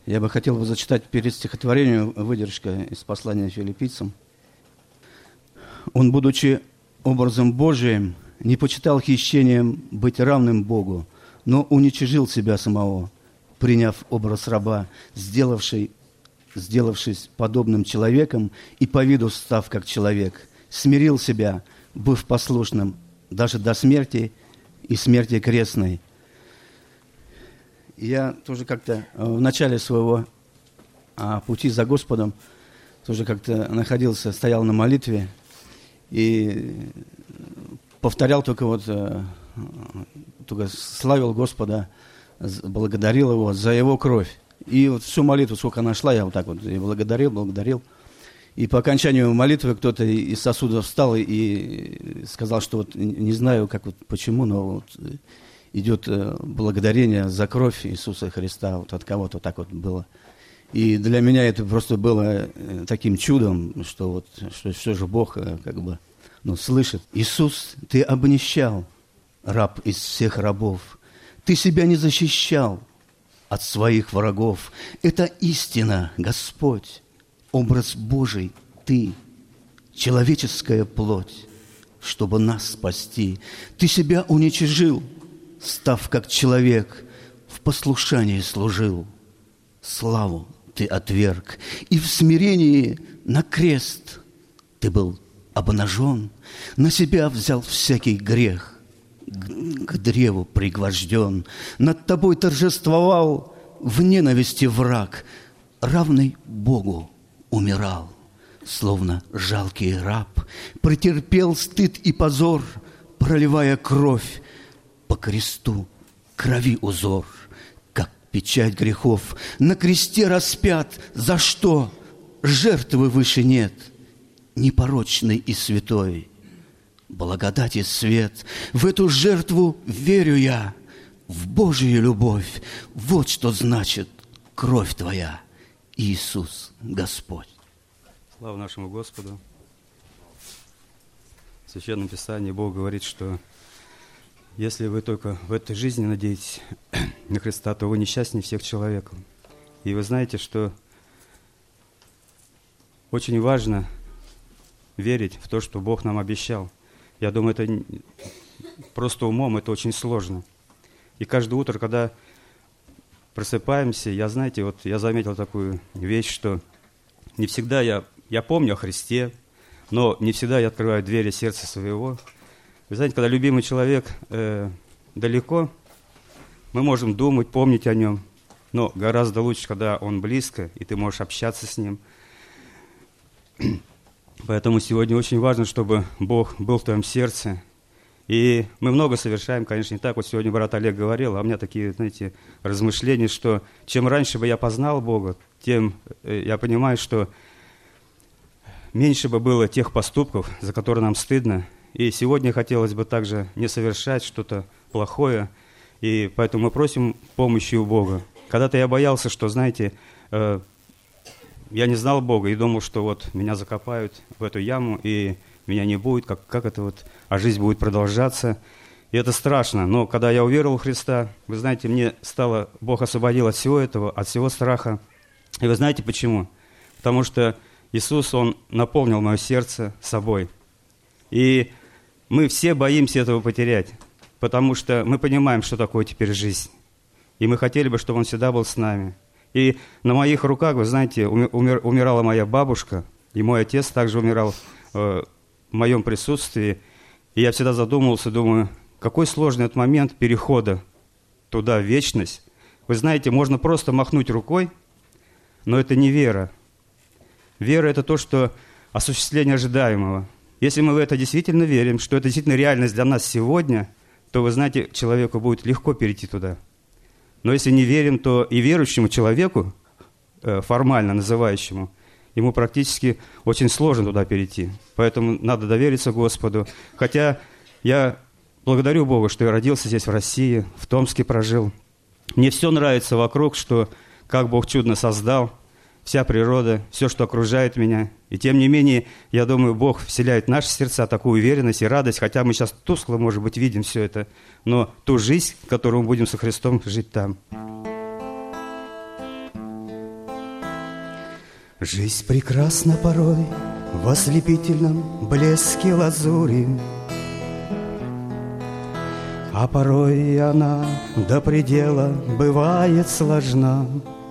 Я бы хотел зачитать перед стихотворением выдержка из послания филиппийцам. «Он, будучи образом Божиим, не почитал хищением быть равным Богу, но уничижил себя самого, приняв образ раба, сделавшись подобным человеком и по виду став как человек, смирил себя, быв послушным даже до смерти и смерти крестной». Я тоже как-то в начале своего пути за Господом тоже как-то стоял на молитве и повторял только славил Господа, благодарил Его за Его кровь. И вот всю молитву, сколько она шла, я вот так вот и благодарил. И по окончанию молитвы кто-то из сосуда встал и сказал, что вот не знаю, почему, но вот идет благодарение за кровь Иисуса Христа, вот от кого-то так вот было. И для меня это просто было таким чудом, что все же Бог слышит. «Иисус, Ты обнищал, раб из всех рабов. Ты себя не защищал от своих врагов. Это истина, Господь, образ Божий Ты, человеческая плоть, чтобы нас спасти. Ты себя уничижил, став как человек, в послушании служил. Славу Ты отверг, и в смирении на крест Ты был обнажен, на себя взял всякий грех, к древу пригвожден. Над Тобой торжествовал в ненависти враг, равный Богу умирал, словно жалкий раб, претерпел стыд и позор, проливая кровь по кресту, крови узор, как печать грехов, на кресте распят. За что? Жертвы выше нет, непорочный и святой. Благодати свет, в эту жертву верю я, в Божию любовь. Вот что значит кровь Твоя, Иисус Господь». Слава нашему Господу. В Священном Писании Бог говорит, что если вы только в этой жизни надеетесь на Христа, то вы несчастнее всех человеков. И вы знаете, что очень важно верить в то, что Бог нам обещал. Я думаю, это просто умом, это очень сложно. И каждое утро, когда просыпаемся, я заметил такую вещь, что не всегда я помню о Христе, но не всегда я открываю двери сердца своего. Вы знаете, когда любимый человек далеко, мы можем думать, помнить о нем, но гораздо лучше, когда он близко, и ты можешь общаться с ним. Поэтому сегодня очень важно, чтобы Бог был в твоем сердце. И мы много совершаем, конечно, не так. Вот сегодня брат Олег говорил, а у меня такие, знаете, размышления, что чем раньше бы я познал Бога, тем я понимаю, что меньше бы было тех поступков, за которые нам стыдно. И сегодня хотелось бы также не совершать что-то плохое, и поэтому мы просим помощи у Бога. Когда-то я боялся, что, знаете, я не знал Бога и думал, что вот меня закопают в эту яму, и меня не будет, как это а жизнь будет продолжаться. И это страшно. Но когда я уверовал в Христа, вы знаете, Бог освободил от всего этого, от всего страха. И вы знаете почему? Потому что Иисус, Он наполнил мое сердце собой. И мы все боимся этого потерять, потому что мы понимаем, что такое теперь жизнь. И мы хотели бы, чтобы Он всегда был с нами. И на моих руках, вы знаете, умирала моя бабушка, и мой отец также умирал в моем присутствии. И я всегда задумывался, думаю, какой сложный этот момент перехода туда, в вечность. Вы знаете, можно просто махнуть рукой, но это не вера. Вера – это то, что осуществление ожидаемого. Если мы в это действительно верим, что это действительно реальность для нас сегодня, то, вы знаете, человеку будет легко перейти туда. Но если не верим, то и верующему человеку, формально называющему, ему практически очень сложно туда перейти. Поэтому надо довериться Господу. Хотя я благодарю Бога, что я родился здесь, в России, в Томске прожил. Мне все нравится вокруг, что как Бог чудно создал, вся природа, все, что окружает меня. И тем не менее, я думаю, Бог вселяет в наши сердца такую уверенность и радость, хотя мы сейчас тускло, может быть, видим все это, но ту жизнь, которую мы будем со Христом жить там. Жизнь прекрасна порой в ослепительном блеске лазури, а порой она до предела бывает сложна.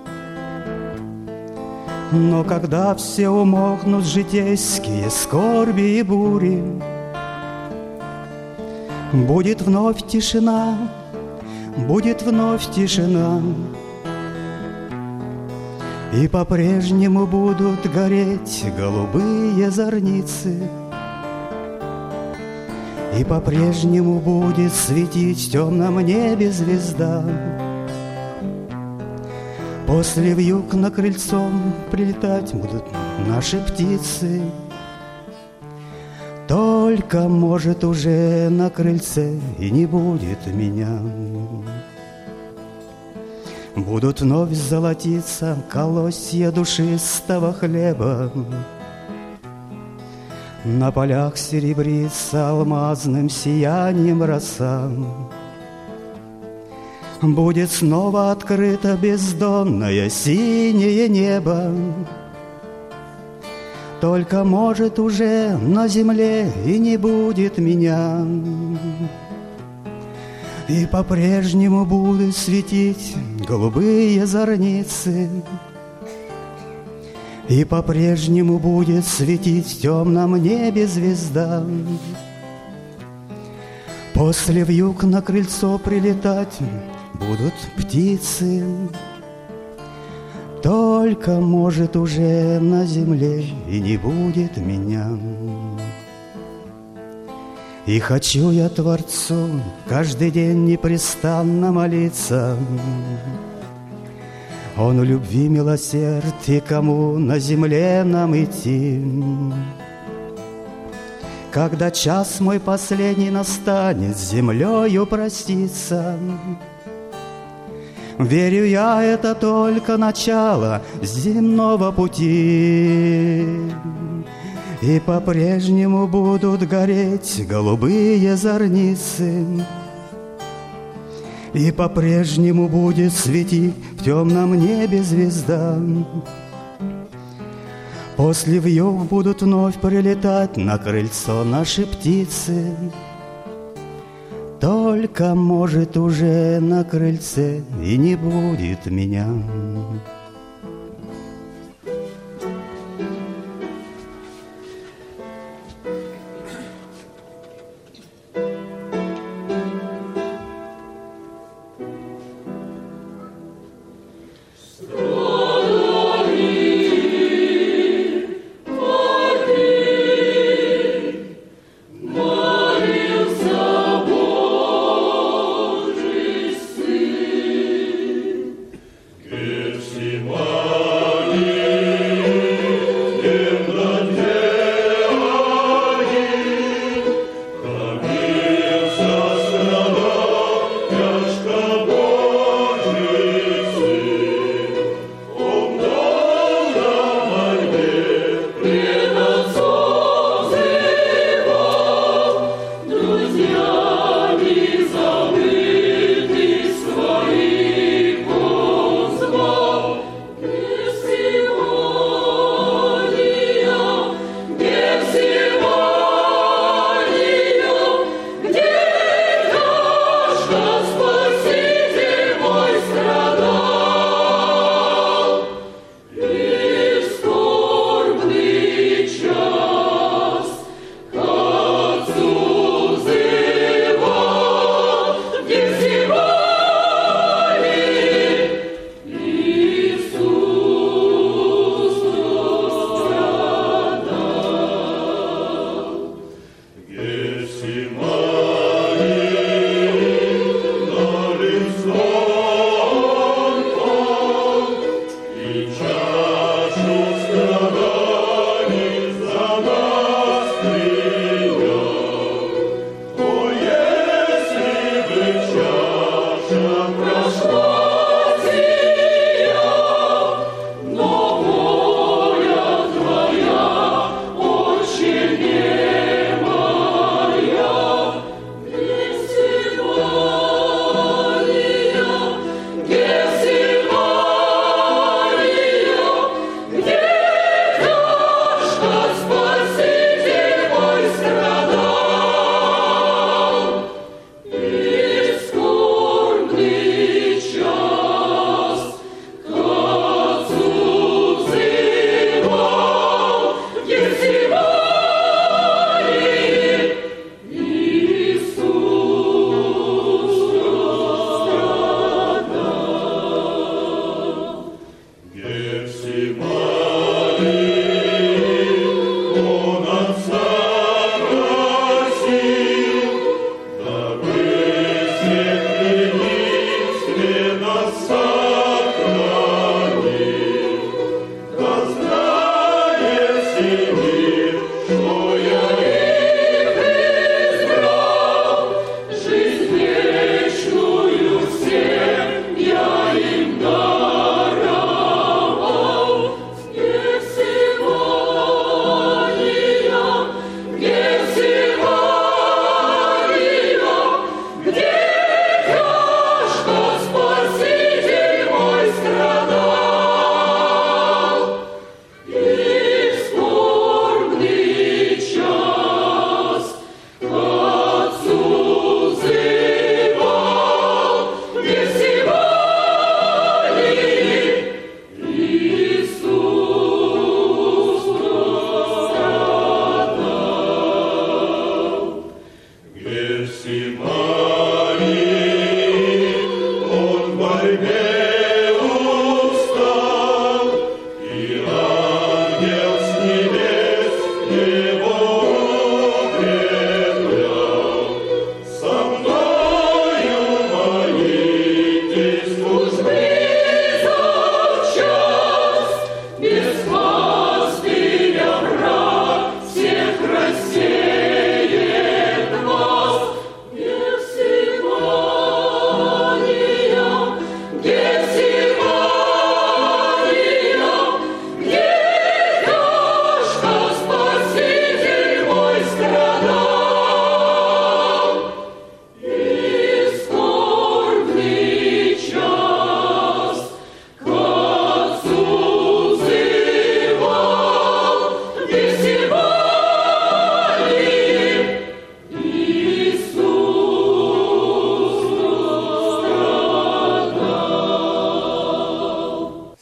Но когда все умолкнут житейские скорби и бури, будет вновь тишина, будет вновь тишина, и по-прежнему будут гореть голубые зорницы, и по-прежнему будет светить в темном небе звезда. После вьюг на крыльцо прилетать будут наши птицы, только, может, уже на крыльце и не будет меня. Будут вновь золотиться колосья душистого хлеба, на полях серебрится алмазным сиянием роса. Будет снова открыто бездонное синее небо, только, может, уже на земле и не будет меня. И по-прежнему будут светить голубые зорницы, и по-прежнему будет светить в темном небе звезда. После вьюг на крыльцо прилетать будут птицы, только, может, уже на земле и не будет меня. И хочу я Творцу каждый день непрестанно молиться. Он в любви милосерд, и кому на земле нам идти. Когда час мой последний настанет, с землею проститься, верю я, это только начало земного пути. И по-прежнему будут гореть голубые зорницы, и по-прежнему будет светить в темном небе звезда. После вьюг будут вновь прилетать на крыльцо наши птицы, только, может, уже на крыльце и не будет меня. Sin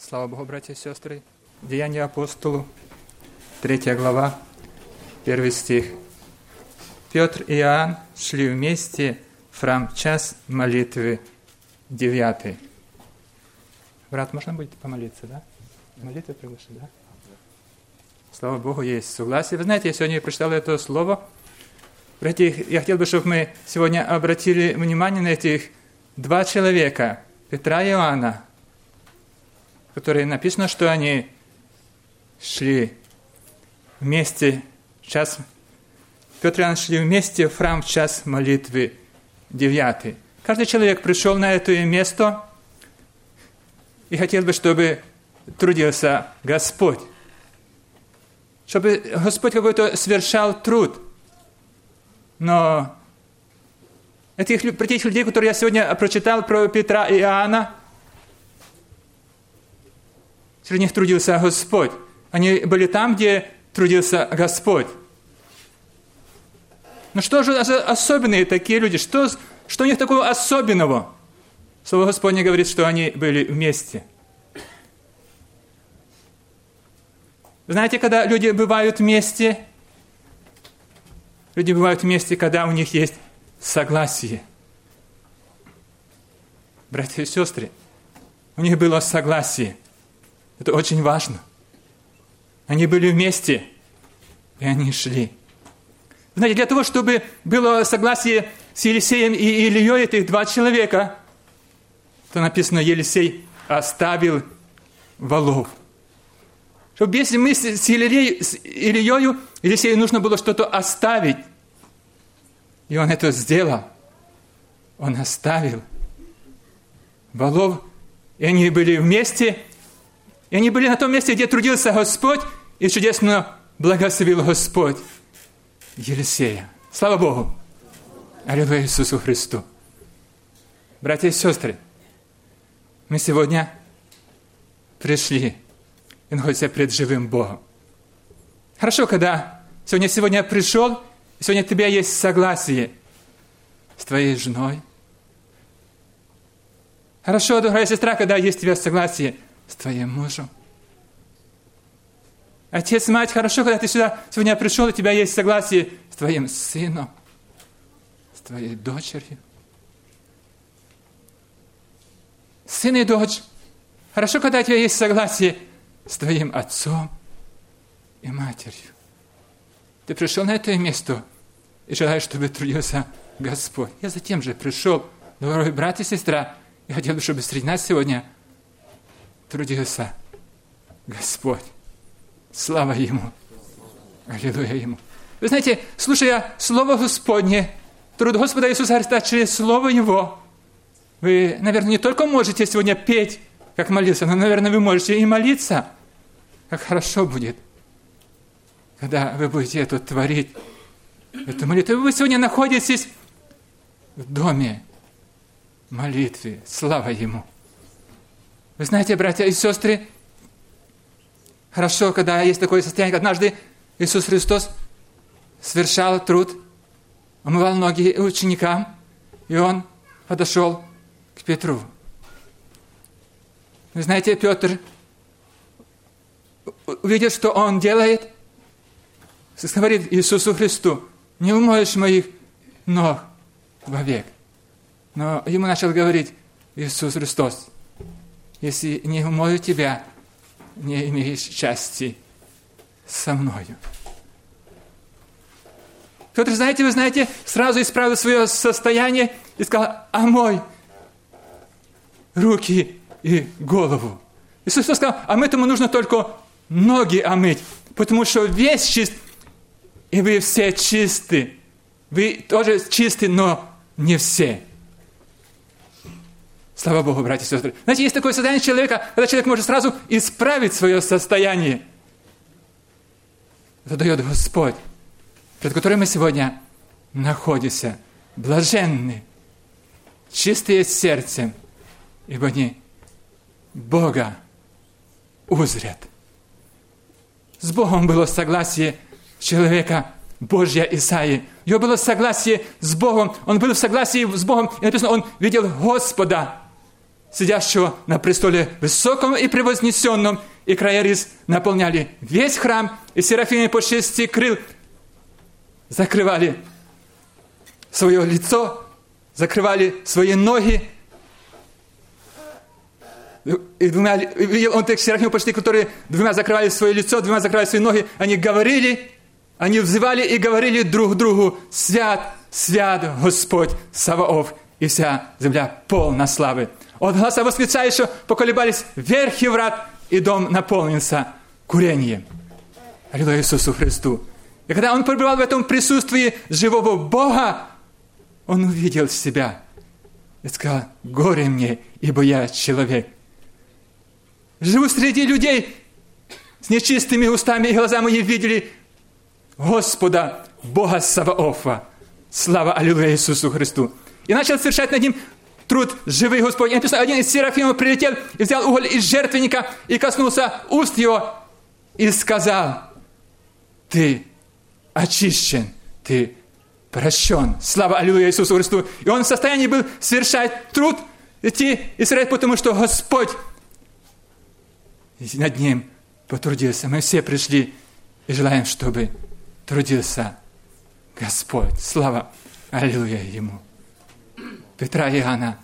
Слава Богу, братья и сестры. Деяния апостолу, 3 глава, 1 стих. Петр и Иоанн шли вместе в храм в час молитвы 9. Брат, можно будет помолиться, да? Молитву приглашать, да? Слава Богу, есть согласие. Вы знаете, я сегодня прочитал это слово. Братья, я хотел бы, чтобы мы сегодня обратили внимание на этих 2 человека, Петра и Иоанна, которые написано, что они шли вместе в час. Петр и Иоанн шли вместе в храм в час молитвы 9. Каждый человек пришел на это место и хотел бы, чтобы трудился Господь. Чтобы Господь какой-то совершал труд. Но про тех людей, которые я сегодня прочитал, про Петра и Иоанна, среди них трудился Господь. Они были там, где трудился Господь. Но что же за особенные такие люди? Что у них такого особенного? Слово Господне говорит, что они были вместе. Знаете, когда люди бывают вместе? Люди бывают вместе, когда у них есть согласие. Братья и сестры, у них было согласие. Это очень важно. Они были вместе, и они шли. Знаете, для того, чтобы было согласие с Елисеем и Илией, этих 2 человека, то написано, Елисей оставил волов. Чтобы если мы с Илией, Елисею нужно было что-то оставить. И он это сделал. Он оставил волов. И они были вместе. И они были на том месте, где трудился Господь. И чудесно благословил Господь Елисея. Слава Богу. Аллилуйя Иисусу Христу. Братья и сестры, мы сегодня пришли и находимся пред живым Богом. Хорошо, когда сегодня пришел, и сегодня у тебя есть согласие с твоей женой. Хорошо, дорогая сестра, когда есть у тебя согласие с твоим мужем. Отец, мать, хорошо, когда ты сюда сегодня пришел, и у тебя есть согласие с твоим сыном, с твоей дочерью. Сын и дочь, хорошо, когда у тебя есть согласие с твоим отцом и матерью. Ты пришел на это место и желаешь, чтобы трудился Господь. Я затем же пришел, дорогой брат и сестра, и хотел бы, чтобы среди нас сегодня трудился Господь. Слава Ему. Аллилуйя Ему. Вы знаете, слушая Слово Господне, труд Господа Иисуса Христа через Слово Его, вы, наверное, не только можете сегодня петь, как молиться, но, наверное, вы можете и молиться. Как хорошо будет, когда вы будете это творить, эту молитву. Вы сегодня находитесь в доме молитвы. Слава Ему. Вы знаете, братья и сестры, хорошо, когда есть такое состояние. Однажды Иисус Христос совершал труд, омывал ноги ученикам, и Он подошел к Петру. Вы знаете, Петр, увидев, что он делает, говорит Иисусу Христу: не умоешь моих ног вовек. Но ему начал говорить Иисус Христос: если не умою тебя, не имеешь счастья со мною. Петр, вы знаете, сразу исправил свое состояние и сказал: омой руки и голову. Иисус сказал: а этому нужно только ноги омыть, потому что весь чист, и вы все чисты. Вы тоже чисты, но не все. Слава Богу, братья и сестры. Знаете, есть такое состояние человека, когда человек может сразу исправить свое состояние. Это дает Господь, перед которым мы сегодня находимся. Блаженны, чистые сердцем, ибо они Бога узрят. С Богом было согласие человека Божья Исаии. Его было согласие с Богом. Он был в согласии с Богом. И написано, он видел Господа. сидящего на престоле высоком и превознесенном, и края рис наполняли весь храм, и серафимы по 6 крыл закрывали свое лицо, закрывали свои ноги. И видел он тех серафимов почти, которые двумя закрывали свое лицо, двумя закрывали свои ноги. Они говорили, они взывали и говорили друг другу: «Свят, свят Господь Саваоф, и вся земля полна славы». От гласа восклицающего поколебались верхи врат, и дом наполнился курением. Аллилуйя Иисусу Христу. И когда он пребывал в этом присутствии живого Бога, он увидел себя и сказал: «Горе мне, ибо я человек. Живу среди людей с нечистыми устами, и глаза мои видели Господа, Бога Саваофа». Слава, аллилуйя Иисусу Христу. И начал совершать над ним труд живый Господь. И написано, один из серафимов прилетел и взял уголь из жертвенника и коснулся уст его и сказал: «Ты очищен, ты прощен». Слава, аллилуйя Иисусу Христу. И он в состоянии был совершать труд, идти и совершать, потому что Господь над ним потрудился. Мы все пришли и желаем, чтобы трудился Господь. Слава, аллилуйя Ему. Петра и Иоанна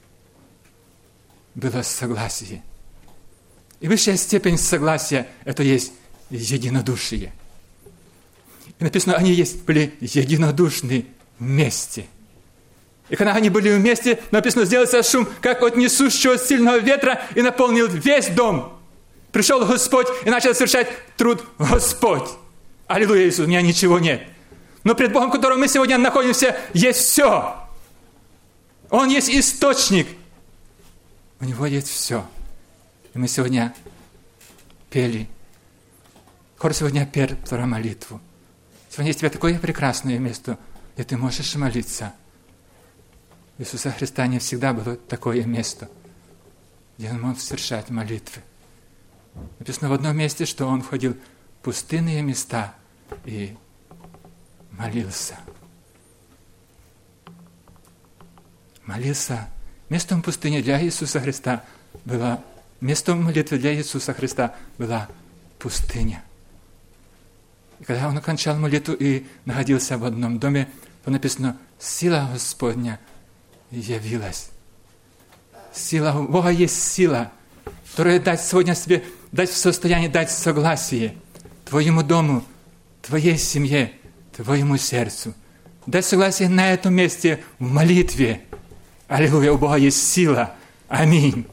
было согласие. И высшая степень согласия – это есть единодушие. И написано, они были единодушны вместе. И когда они были вместе, написано, сделался шум, как от несущего сильного ветра, и наполнил весь дом. Пришел Господь и начал совершать труд Господь. Аллилуйя, Иисус, у меня ничего нет. Но пред Богом, в котором мы сегодня находимся, есть все. Он есть источник. У Него есть все. И мы сегодня пели. Хор сегодня пел вторую молитву. Сегодня есть у тебя такое прекрасное место, где ты можешь молиться. У Иисуса Христа не всегда было такое место, где Он мог совершать молитвы. Написано в одном месте, что Он входил в пустынные места и молился. Молился. Местом пустыни для Иисуса Христа была, местом молитвы для Иисуса Христа была пустыня. И когда Он окончал молитву и находился в одном доме, то написано, сила Господня явилась. Сила у Бога есть сила, которая дать сегодня себе, дать в состоянии дать согласие твоему дому, твоей семье, твоему сердцу. Дать согласие на этом месте в молитве. Аллилуйя, у Бога есть сила. Аминь.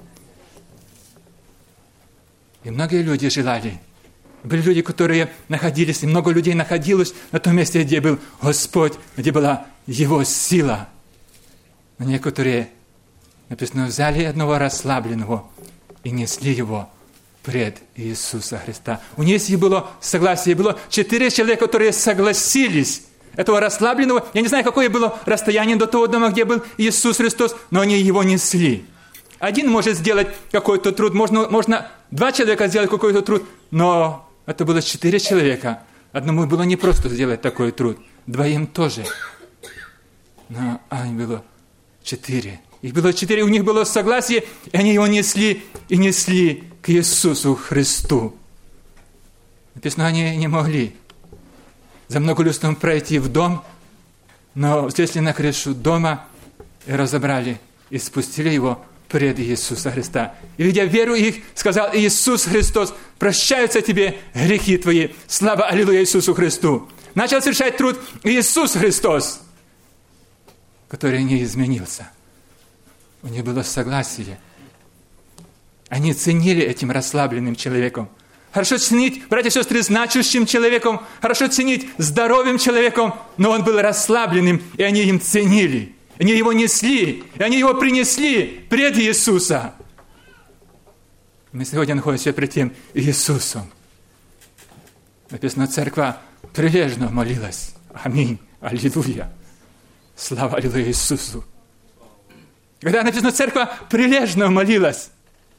И многие люди желали. Были люди, которые находились, и много людей находилось на том месте, где был Господь, где была Его сила. Но некоторые, написано, взяли одного расслабленного и несли его пред Иисуса Христа. У них было согласие. Было 4 человека, которые согласились. Этого расслабленного, я не знаю, какое было расстояние до того дома, где был Иисус Христос, но они его несли. Один может сделать какой-то труд, можно 2 человека сделать какой-то труд, но это было 4 человека. Одному было не просто сделать такой труд, 2 тоже. Но было 4. Их было 4, у них было согласие, и они его несли и несли к Иисусу Христу. Написано, они не могли за многолюдством пройти в дом, но взлезли на крышу дома и разобрали, и спустили его пред Иисуса Христа. И, видя веру их, сказал Иисус Христос, прощаются тебе грехи твои. Слава, аллилуйя Иисусу Христу. Начал совершать труд Иисус Христос, который не изменился. У них было согласие. Они ценили этим расслабленным человеком. Хорошо ценить, братья и сестры, значущим человеком, хорошо ценить здоровым человеком, но он был расслабленным, и они им ценили. Они его несли, и они его принесли пред Иисуса. Мы сегодня находимся пред тем Иисусом. Написано, церковь прилежно молилась. Аминь. Аллилуйя. Слава, аллилуйя Иисусу. Когда написано, церковь прилежно молилась,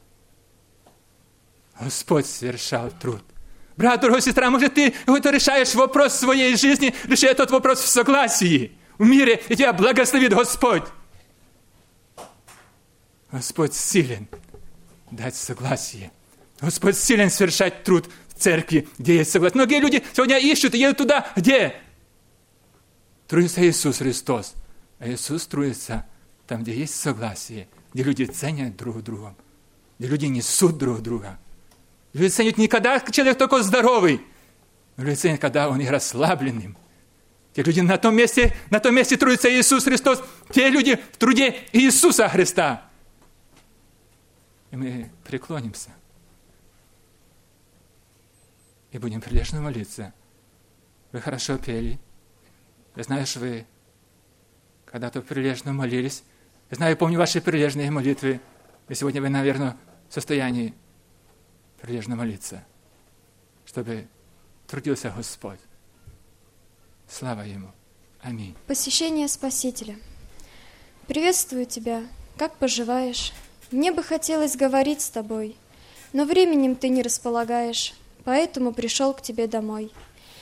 Господь совершал труд. Брат, дорогая сестра, может, ты решаешь вопрос своей жизни, реши этот вопрос в согласии, в мире, и тебя благословит Господь. Господь силен дать согласие. Господь силен совершать труд в церкви, где есть согласие. Многие люди сегодня ищут и едут туда, где трудится Иисус Христос. А Иисус трудится там, где есть согласие, где люди ценят друг друга, где люди несут друг друга. Люди ценят не когда человек только здоровый, но люди ценят, когда он и расслабленным. Те люди на том месте трудится Иисус Христос, те люди в труде Иисуса Христа. И мы преклонимся и будем прилежно молиться. Вы хорошо пели. Я знаю, что вы когда-то прилежно молились. Я знаю, помню ваши прилежные молитвы. И сегодня вы, наверное, в состоянии прилежно молиться, чтобы трудился Господь. Слава Ему. Аминь. Посещение Спасителя. Приветствую тебя. Как поживаешь? Мне бы хотелось говорить с тобой, но временем ты не располагаешь, поэтому пришел к тебе домой.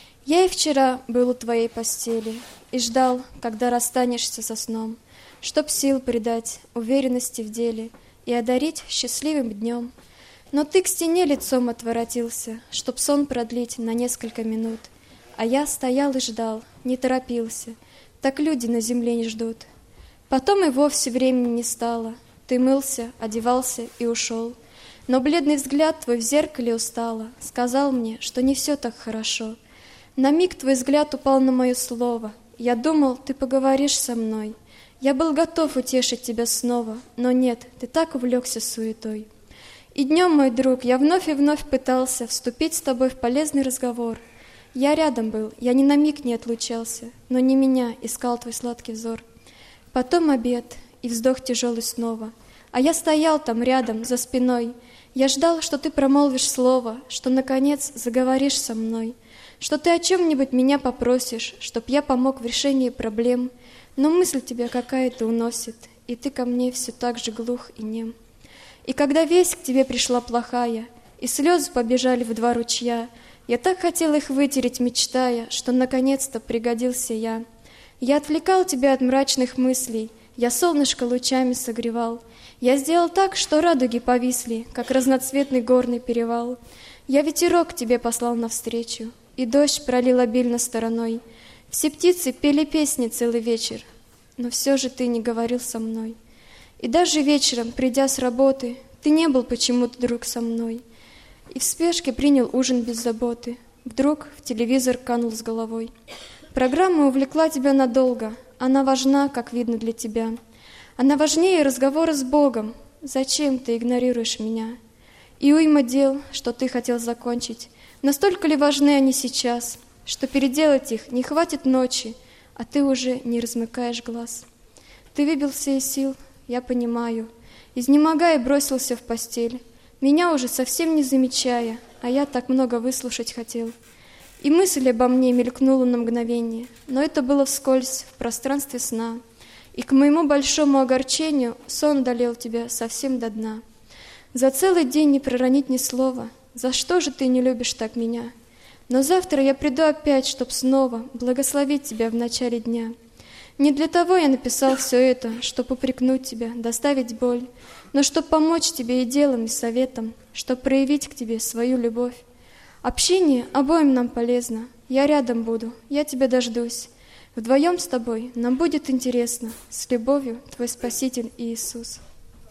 Я и вчера был у твоей постели и ждал, когда расстанешься со сном, чтоб сил придать, уверенности в деле и одарить счастливым днем. Но ты к стене лицом отворотился, чтоб сон продлить на несколько минут, а я стоял и ждал, не торопился, так люди на земле не ждут. Потом и вовсе времени не стало, ты мылся, одевался и ушел. Но бледный взгляд твой в зеркале устало сказал мне, что не все так хорошо. На миг твой взгляд упал на мое слово. Я думал, ты поговоришь со мной. Я был готов утешить тебя снова, но нет, ты так увлекся суетой. И днем, мой друг, я вновь и вновь пытался вступить с тобой в полезный разговор. Я рядом был, я ни на миг не отлучался, но не меня искал твой сладкий взор. Потом обед и вздох тяжелый снова, а я стоял там рядом, за спиной. Я ждал, что ты промолвишь слово, что, наконец, заговоришь со мной, что ты о чем-нибудь меня попросишь, чтоб я помог в решении проблем. Но мысль тебя какая-то уносит, и ты ко мне все так же глух и нем. И когда весть к тебе пришла плохая, и слезы побежали в два ручья, я так хотел их вытереть, мечтая, что наконец-то пригодился я. Я отвлекал тебя от мрачных мыслей, я солнышко лучами согревал. Я сделал так, что радуги повисли, как разноцветный горный перевал. Я ветерок тебе послал навстречу, и дождь пролил обильно стороной. Все птицы пели песни целый вечер, но все же ты не говорил со мной. И даже вечером, придя с работы, ты не был почему-то, друг, со мной. И в спешке принял ужин без заботы. Вдруг в телевизор канул с головой. Программа увлекла тебя надолго. Она важна, как видно, для тебя. Она важнее разговора с Богом. Зачем ты игнорируешь меня? И уйма дел, что ты хотел закончить. Настолько ли важны они сейчас, что переделать их не хватит ночи, а ты уже не размыкаешь глаз? Ты выбился из сил, я понимаю. Изнемогая, бросился в постель, меня уже совсем не замечая, а я так много выслушать хотел. И мысль обо мне мелькнула на мгновение, но это было вскользь, в пространстве сна. И к моему большому огорчению сон одолел тебя совсем до дна. За целый день не проронить ни слова. За что же ты не любишь так меня? Но завтра я приду опять, чтоб снова благословить тебя в начале дня. Не для того я написал все это, чтоб упрекнуть тебя, доставить боль, но чтоб помочь тебе и делом, и советом, чтоб проявить к тебе свою любовь. Общение обоим нам полезно. Я рядом буду, я тебя дождусь. Вдвоем с тобой нам будет интересно. С любовью, твой Спаситель Иисус.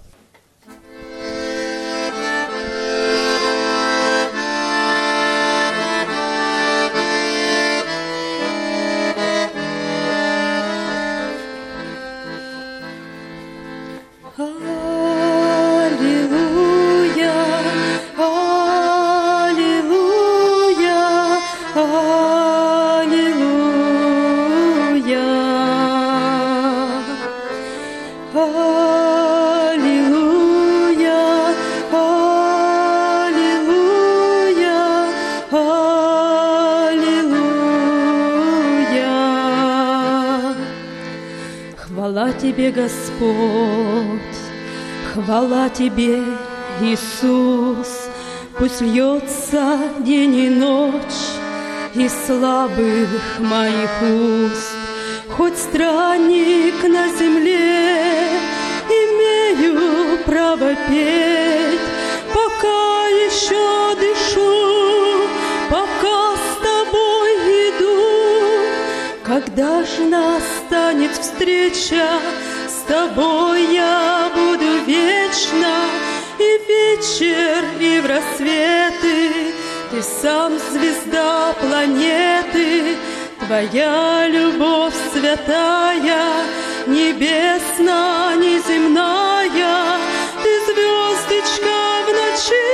Хвала Тебе, Господь, хвала Тебе, Иисус, пусть льется день и ночь из слабых моих уст. Хоть странник на земле, имею право я вопеть, пока еще дышу, пока с тобой иду. Когда ж настанет встреча, с тобой я буду вечно. И в вечер, и в рассветы ты сам звезда планеты. Твоя любовь святая, небесна, неземная, ты звездочка в ночи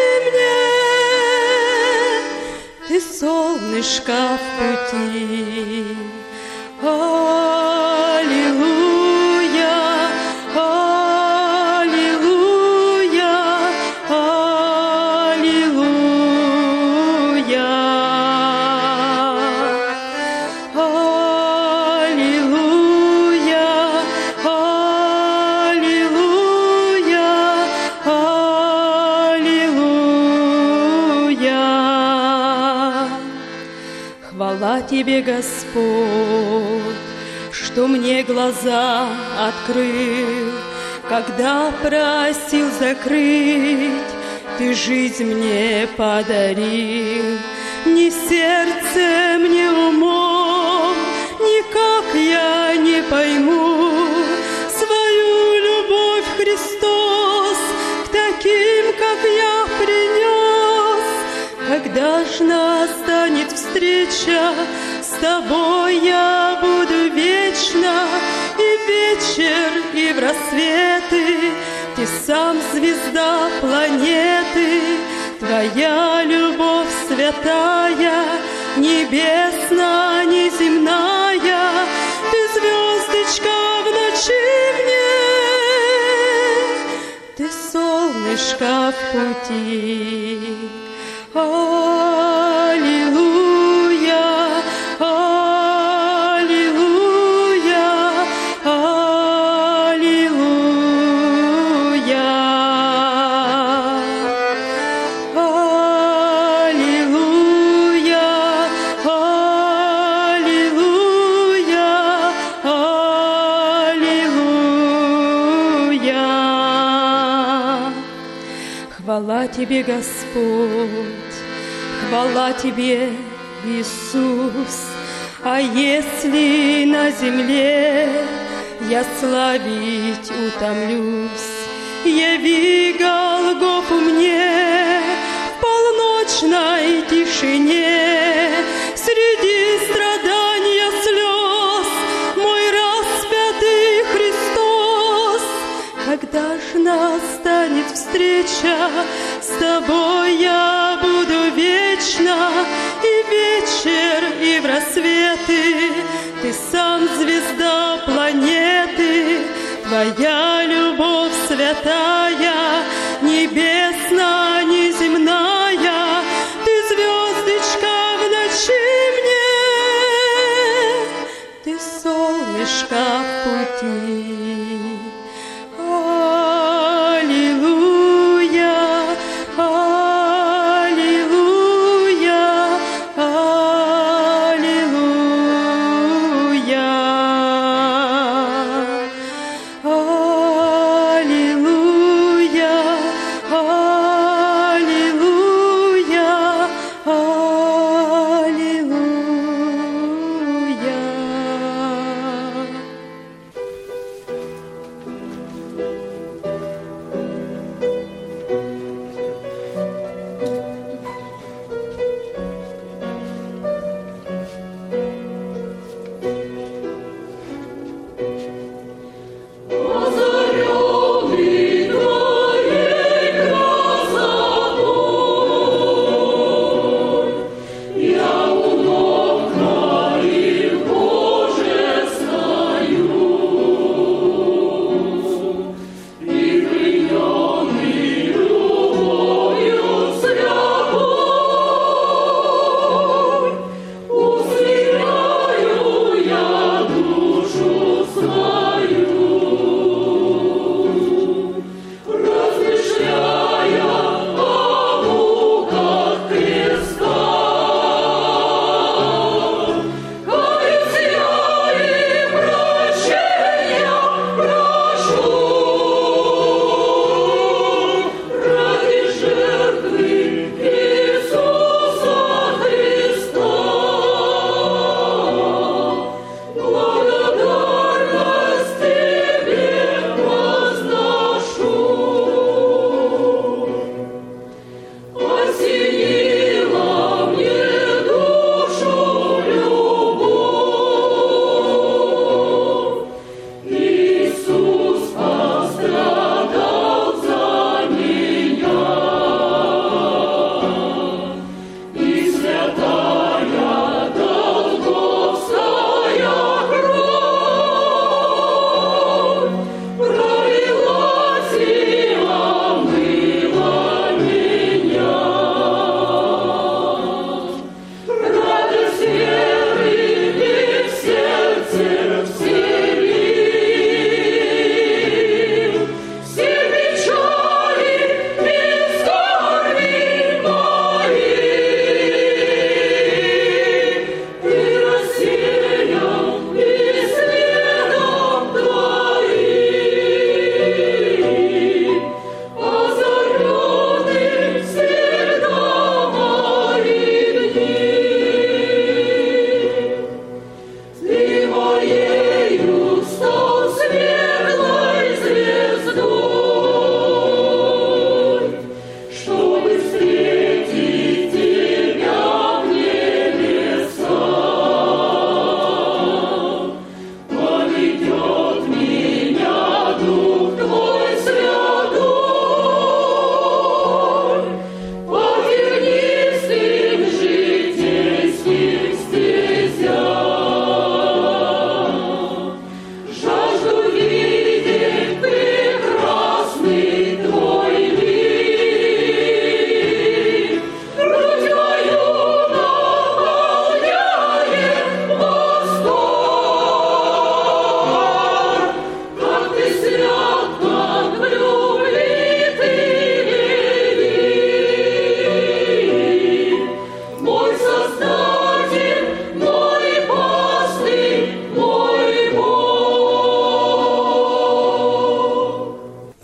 мне, ты солнышко в пути. Аллилуйя, аллилуйя, аллилуйя. Хвала Тебе, Господь, что мне глаза открыл, когда просил закрыть, Ты жизнь мне подарил. Ни сердцем, ни умом, никак я не пойму свою любовь, Христос, к таким, как я, принес. Когда ж настанет встреча, с Тобой я буду вечно. И в вечер, и в рассветы Ты сам звезда планеты. Твоя любовь святая, небесна, неземная, ты звездочка в ночи мне, ты солнышко в пути. Аллилуйя, аллилуйя, аллилуйя. Хвала Тебе, Господь, хвала Тебе, Иисус. А если на земле я славить утомлюсь, яви Голгофу мне в полночной тишине, среди страдания слез, мой распятый Христос. Когда ж настанет встреча, с Тобой я буду вечно. И в вечер, и в рассветы Ты сам звезда планеты. Твоя любовь святая, небесна, неземная, ты звездочка в ночи мне, ты солнышко в пути. Аллилуйя, аллилуйя, аллилуйя. Аллилуйя, аллилуйя,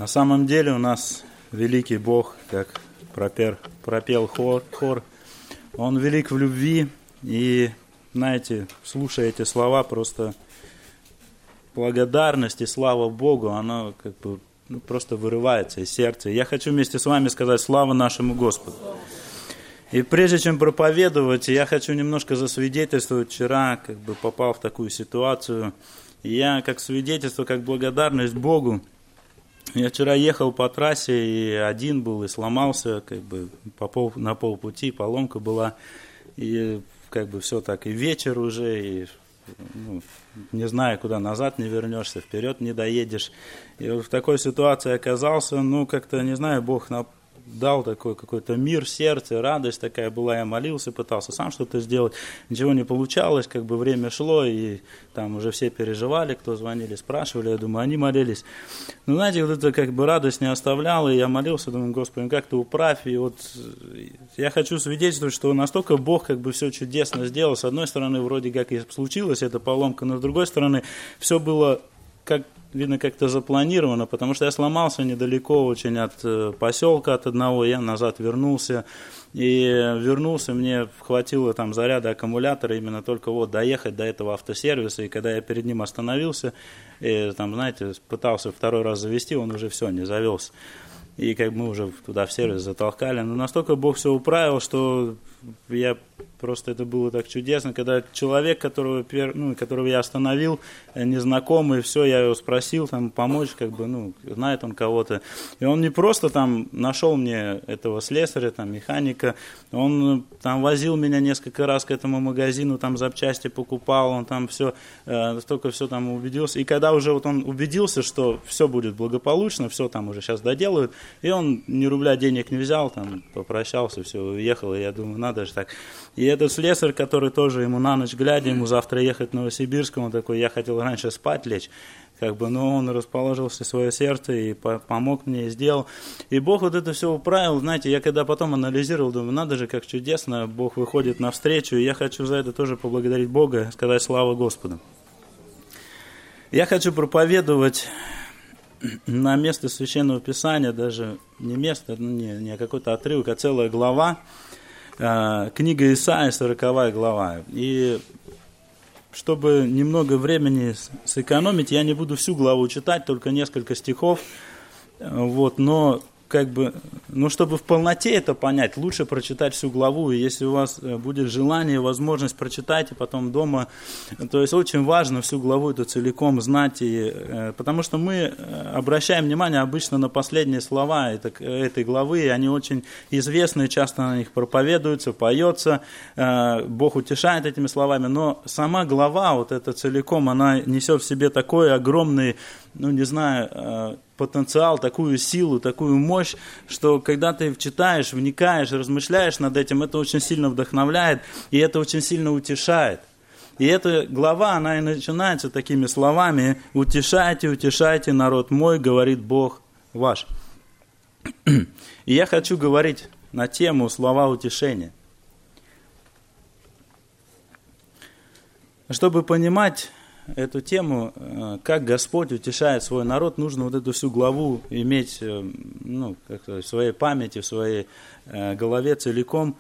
самом деле у нас великий Бог, как пропел хор. Он велик в любви, и, знаете, слушая эти слова, просто благодарность и слава Богу, она как бы просто вырывается из сердца. Я хочу вместе с вами сказать слава нашему Господу. И прежде чем проповедовать, я хочу немножко засвидетельствовать. Вчера как бы попал в такую ситуацию. И я как свидетельство, как благодарность Богу, я вчера ехал по трассе, и один был, и сломался, как бы на полпути, поломка была. И как бы все так, и вечер уже, и не знаю, куда назад не вернешься, вперед не доедешь. И в такой ситуации оказался, как-то, не знаю, Бог дал такой какой-то мир в сердце, радость такая была, я молился, пытался сам что-то сделать, ничего не получалось, как бы время шло, и там уже все переживали, кто звонили, спрашивали, я думаю, они молились. Но, знаете, вот это как бы радость не оставляла, и я молился, думаю, Господи, как ты управь, и вот я хочу свидетельствовать, что настолько Бог как бы все чудесно сделал, с одной стороны, вроде как и случилась эта поломка, но с другой стороны, все было видно, как-то запланировано, потому что я сломался недалеко очень от поселка, от одного, я назад вернулся, мне хватило там заряда аккумулятора именно только вот доехать до этого автосервиса, и когда я перед ним остановился, и, там, знаете, пытался второй раз завести, он уже все, не завелся. И как мы уже туда в сервис затолкали. Но настолько Бог все управил, что это было так чудесно, когда человек, которого я остановил, незнакомый, все, я его спросил, там, помочь, знает он кого-то. И он не просто там нашел мне этого слесаря, там, механика, он там возил меня несколько раз к этому магазину, там запчасти покупал, он там все, настолько все там убедился. И когда уже вот он убедился, что все будет благополучно, все там уже сейчас доделают, и он ни рубля денег не взял, там, попрощался, все, уехал, и я думаю, надо же так. И этот слесарь, который тоже ему на ночь глядя, ему завтра ехать в Новосибирск, он такой, я хотел раньше спать лечь, но он расположился в свое сердце и помог мне, и сделал. И Бог вот это все управил, знаете, я когда потом анализировал, думаю, надо же, как чудесно, Бог выходит навстречу, и я хочу за это тоже поблагодарить Бога, сказать слава Господу. Я хочу проповедовать на место Священного Писания, даже не место, не какой-то отрывок, а целая глава, книга Исаия, 40 глава. И чтобы немного времени сэкономить, я не буду всю главу читать, только несколько стихов, но чтобы в полноте это понять, лучше прочитать всю главу, и если у вас будет желание, возможность, прочитайте потом дома. То есть очень важно всю главу эту целиком знать, потому что мы обращаем внимание обычно на последние слова этой главы, и они очень известны, часто на них проповедуются, поется, Бог утешает этими словами, но сама глава, вот эта целиком, она несет в себе такой огромный, потенциал, такую силу, такую мощь, что когда ты читаешь, вникаешь, размышляешь над этим, это очень сильно вдохновляет, и это очень сильно утешает. И эта глава, она и начинается такими словами: «Утешайте, утешайте, народ мой, говорит Бог ваш». И я хочу говорить на тему слова утешения. Чтобы понимать эту тему, как Господь утешает свой народ, нужно вот эту всю главу иметь в своей памяти, в своей голове целиком.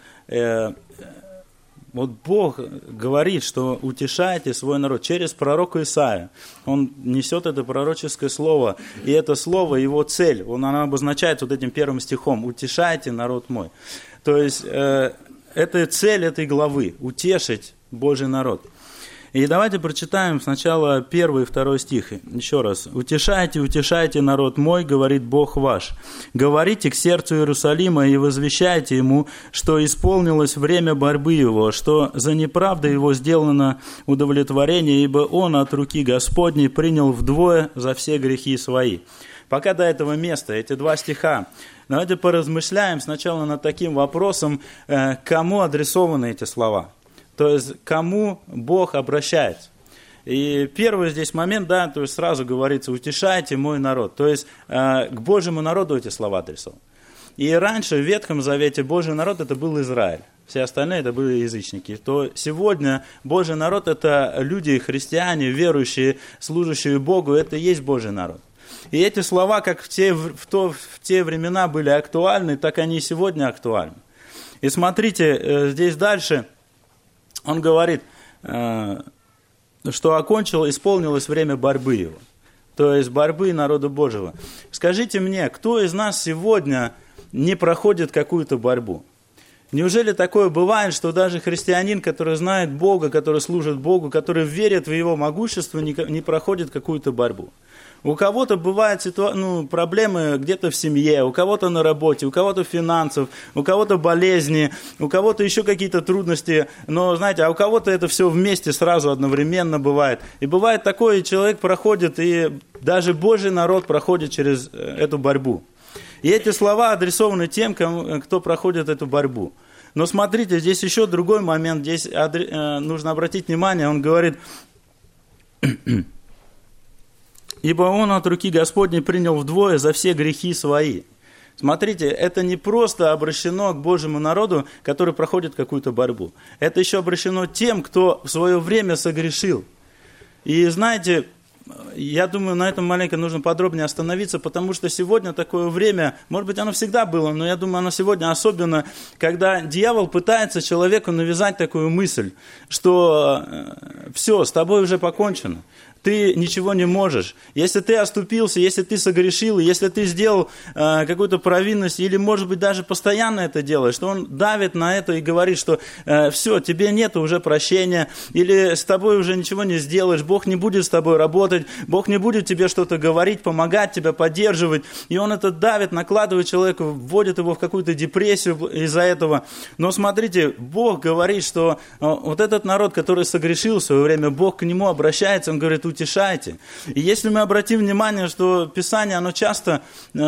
Вот Бог говорит, что утешайте свой народ через пророка Исаия. Он несет это пророческое слово, и это слово, его цель, она обозначается вот этим первым стихом: «Утешайте, народ мой». То есть это цель этой главы – утешить Божий народ. И давайте прочитаем сначала 1 и 2 стих. Еще раз. «Утешайте, утешайте, народ мой, говорит Бог ваш. Говорите к сердцу Иерусалима и возвещайте ему, что исполнилось время борьбы его, что за неправдой его сделано удовлетворение, ибо он от руки Господней принял вдвое за все грехи свои». Пока до этого места, эти 2 стиха, давайте поразмышляем сначала над таким вопросом, кому адресованы эти слова. То есть, кому Бог обращается. И первый здесь момент, то есть сразу говорится: «Утешайте мой народ». То есть, к Божьему народу эти слова адресованы. И раньше в Ветхом Завете Божий народ – это был Израиль. Все остальные – это были язычники. То сегодня Божий народ – это люди, христиане, верующие, служащие Богу, это и есть Божий народ. И эти слова, как в те времена были актуальны, так они и сегодня актуальны. И смотрите, здесь дальше он говорит, что исполнилось время борьбы его. То есть борьбы народа Божьего. Скажите мне, кто из нас сегодня не проходит какую-то борьбу? Неужели такое бывает, что даже христианин, который знает Бога, который служит Богу, который верит в Его могущество, не проходит какую-то борьбу? У кого-то бывают проблемы где-то в семье, у кого-то на работе, у кого-то финансов, у кого-то болезни, у кого-то еще какие-то трудности. Но, знаете, а у кого-то это все вместе сразу одновременно бывает. И бывает такое, и человек проходит, и даже Божий народ проходит через эту борьбу. И эти слова адресованы тем, кто проходит эту борьбу. Но смотрите, здесь еще другой момент, здесь нужно обратить внимание, он говорит, «Ибо он от руки Господней принял вдвое за все грехи свои». Смотрите, это не просто обращено к Божьему народу, который проходит какую-то борьбу. Это еще обращено тем, кто в свое время согрешил. И знаете, я думаю, на этом маленько нужно подробнее остановиться, потому что сегодня такое время, может быть, оно всегда было, но я думаю, оно сегодня особенно, когда дьявол пытается человеку навязать такую мысль, что все, с тобой уже покончено. Ты ничего не можешь. Если ты оступился, если ты согрешил, если ты сделал какую-то провинность, или, может быть, даже постоянно это делаешь, что он давит на это и говорит, что все, тебе нет уже прощения, или с тобой уже ничего не сделаешь, Бог не будет с тобой работать, Бог не будет тебе что-то говорить, помогать тебе, поддерживать. И он это давит, накладывает человека, вводит его в какую-то депрессию из-за этого. Но смотрите, Бог говорит, что вот этот народ, который согрешил в свое время, Бог к нему обращается, он говорит, утешайте. И если мы обратим внимание, что Писание, оно часто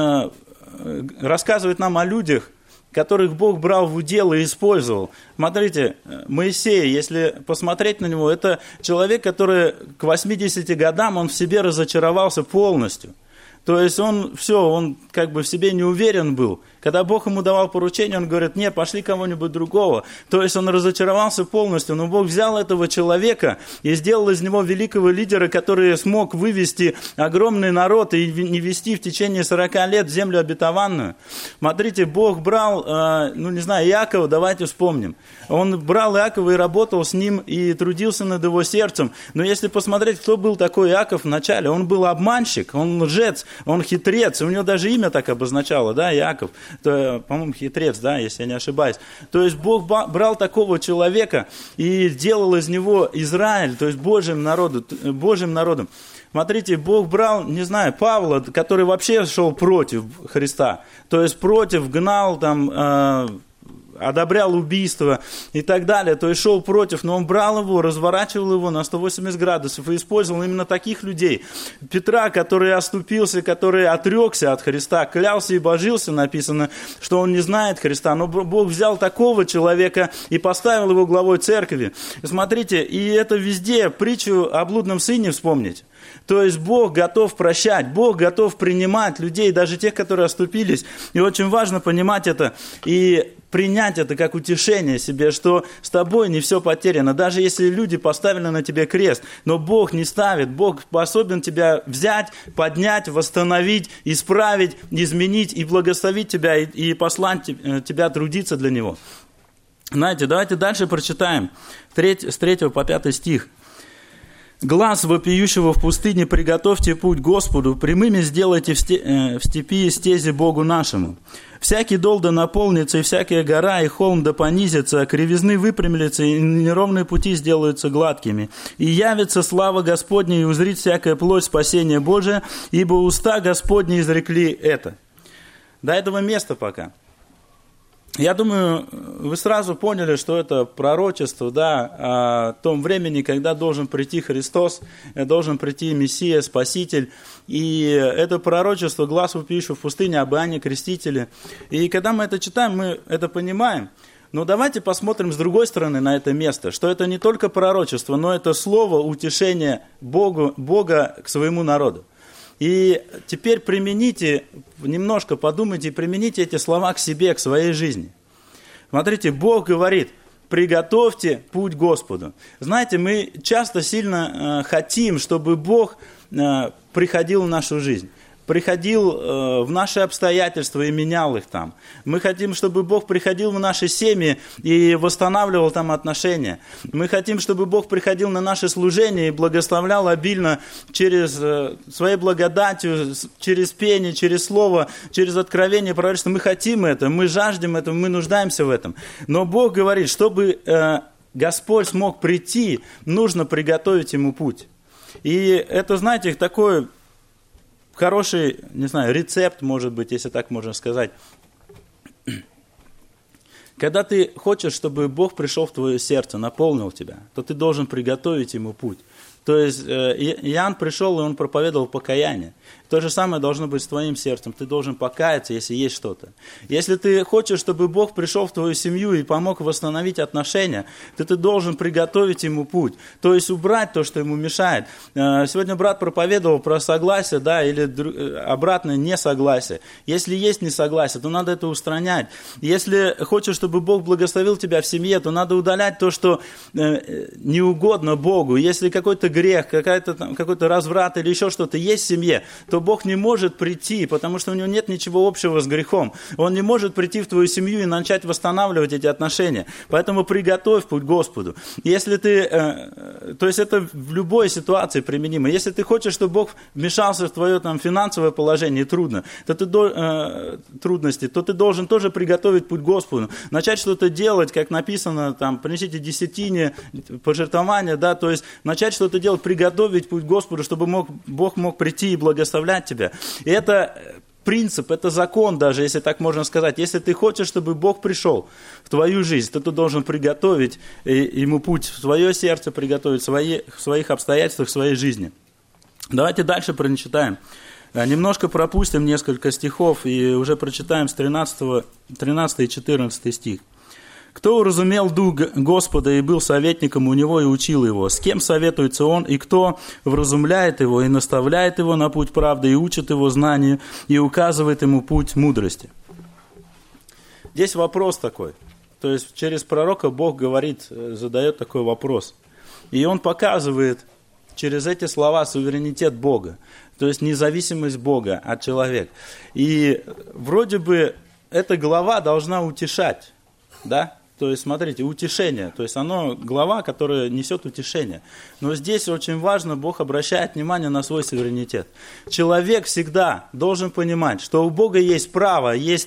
рассказывает нам о людях, которых Бог брал в удел и использовал. Смотрите, Моисей, если посмотреть на него, это человек, который к 80 годам, он в себе разочаровался полностью. То есть он как бы в себе не уверен был. Когда Бог ему давал поручение, он говорит, не, пошли кого-нибудь другого. То есть он разочаровался полностью, но Бог взял этого человека и сделал из него великого лидера, который смог вывести огромный народ и не вести в течение 40 лет в землю обетованную. Смотрите, Бог брал, Иакова, давайте вспомним. Он брал Иакова и работал с ним, и трудился над его сердцем. Но если посмотреть, кто был такой Иаков вначале, он был обманщик, он лжец, он хитрец, у него даже имя так обозначало, да, Иаков. По-моему, хитрец, да, если я не ошибаюсь. То есть Бог брал такого человека и делал из него Израиль, то есть Божьим народом. Смотрите, Бог брал, Павла, который вообще шел против Христа, то есть против, гнал одобрял убийство и так далее, то есть шел против, но он брал его, разворачивал его на 180 градусов и использовал именно таких людей. Петра, который оступился, который отрекся от Христа, клялся и божился, написано, что он не знает Христа, но Бог взял такого человека и поставил его главой церкви. Смотрите, и это везде, притчу о блудном сыне вспомнить. То есть Бог готов прощать, Бог готов принимать людей, даже тех, которые оступились. И очень важно понимать это и принять это как утешение себе, что с тобой не все потеряно. Даже если люди поставили на тебе крест, но Бог не ставит. Бог способен тебя взять, поднять, восстановить, исправить, изменить и благословить тебя, и послать тебя трудиться для Него. Знаете, давайте дальше прочитаем с 3 по 5 стих. «Глас вопиющего в пустыне приготовьте путь Господу, прямыми сделайте в степи стези Богу нашему. Всякий дол да наполнится, и всякая гора и холм да понизится, кривизны выпрямлятся, и неровные пути сделаются гладкими. И явится слава Господня, и узрит всякая плоть спасения Божия, ибо уста Господни изрекли это». До этого места пока. Я думаю, вы сразу поняли, что это пророчество, о том времени, когда должен прийти Христос, должен прийти Мессия, Спаситель. И это пророчество, глас вопиющего в пустыне об Иоанне Крестителе. И когда мы это читаем, мы это понимаем. Но давайте посмотрим с другой стороны на это место, что это не только пророчество, но это слово утешения Бога к своему народу. И теперь примените, немножко подумайте и примените эти слова к себе, к своей жизни. Смотрите, Бог говорит, приготовьте путь Господу. Знаете, мы часто сильно хотим, чтобы Бог приходил в нашу жизнь. приходил в наши обстоятельства и менял их там. Мы хотим, чтобы Бог приходил в наши семьи и восстанавливал там отношения. Мы хотим, чтобы Бог приходил на наше служение и благословлял обильно через своей благодатью, через пение, через слово, через откровение, пророчество. Мы хотим это, мы жаждем этого, мы нуждаемся в этом. Но Бог говорит, чтобы Господь смог прийти, нужно приготовить Ему путь. И это, знаете, такой хороший, не знаю, рецепт, может быть, если так можно сказать. Когда ты хочешь, чтобы Бог пришел в твое сердце, наполнил тебя, то ты должен приготовить Ему путь. То есть Иоанн пришел, и он проповедовал покаяние. То же самое должно быть с твоим сердцем. Ты должен покаяться, если есть что-то. Если ты хочешь, чтобы Бог пришел в твою семью и помог восстановить отношения, то ты должен приготовить Ему путь. То есть убрать то, что Ему мешает. Сегодня брат проповедовал про согласие, да, или обратное несогласие. Если есть несогласие, то надо это устранять. Если хочешь, чтобы Бог благословил тебя в семье, то надо удалять то, что не угодно Богу. Если какой-то грех, какой-то разврат или еще что-то есть в семье, то Бог не может прийти, потому что у него нет ничего общего с грехом. Он не может прийти в твою семью и начать восстанавливать эти отношения. Поэтому приготовь путь Господу. Если ты, то есть это в любой ситуации применимо. Если ты хочешь, чтобы Бог вмешался в твое там финансовое положение, трудности, то ты должен тоже приготовить путь Господу. Начать что-то делать, как написано, там, принесите десятине, пожертвования, да, то есть начать что-то делать, приготовить путь Господу, чтобы Бог мог прийти и благословлять тебя. И это принцип, это закон даже, если так можно сказать. Если ты хочешь, чтобы Бог пришел в твою жизнь, то ты должен приготовить Ему путь в твое сердце, приготовить в своих обстоятельствах, в своей жизни. Давайте дальше прочитаем. Немножко пропустим несколько стихов и уже прочитаем с 13 и 14 стих. «Кто уразумел дух Господа и был советником у него и учил его? С кем советуется он, и кто вразумляет его и наставляет его на путь правды и учит его знанию и указывает ему путь мудрости?» Здесь вопрос такой. То есть через пророка Бог говорит, задает такой вопрос. И он показывает через эти слова суверенитет Бога. То есть независимость Бога от человека. И вроде бы эта глава должна утешать, да? То есть, смотрите, утешение. То есть, оно глава, которая несет утешение. Но здесь очень важно, Бог обращает внимание на свой суверенитет. Человек всегда должен понимать, что у Бога есть право, есть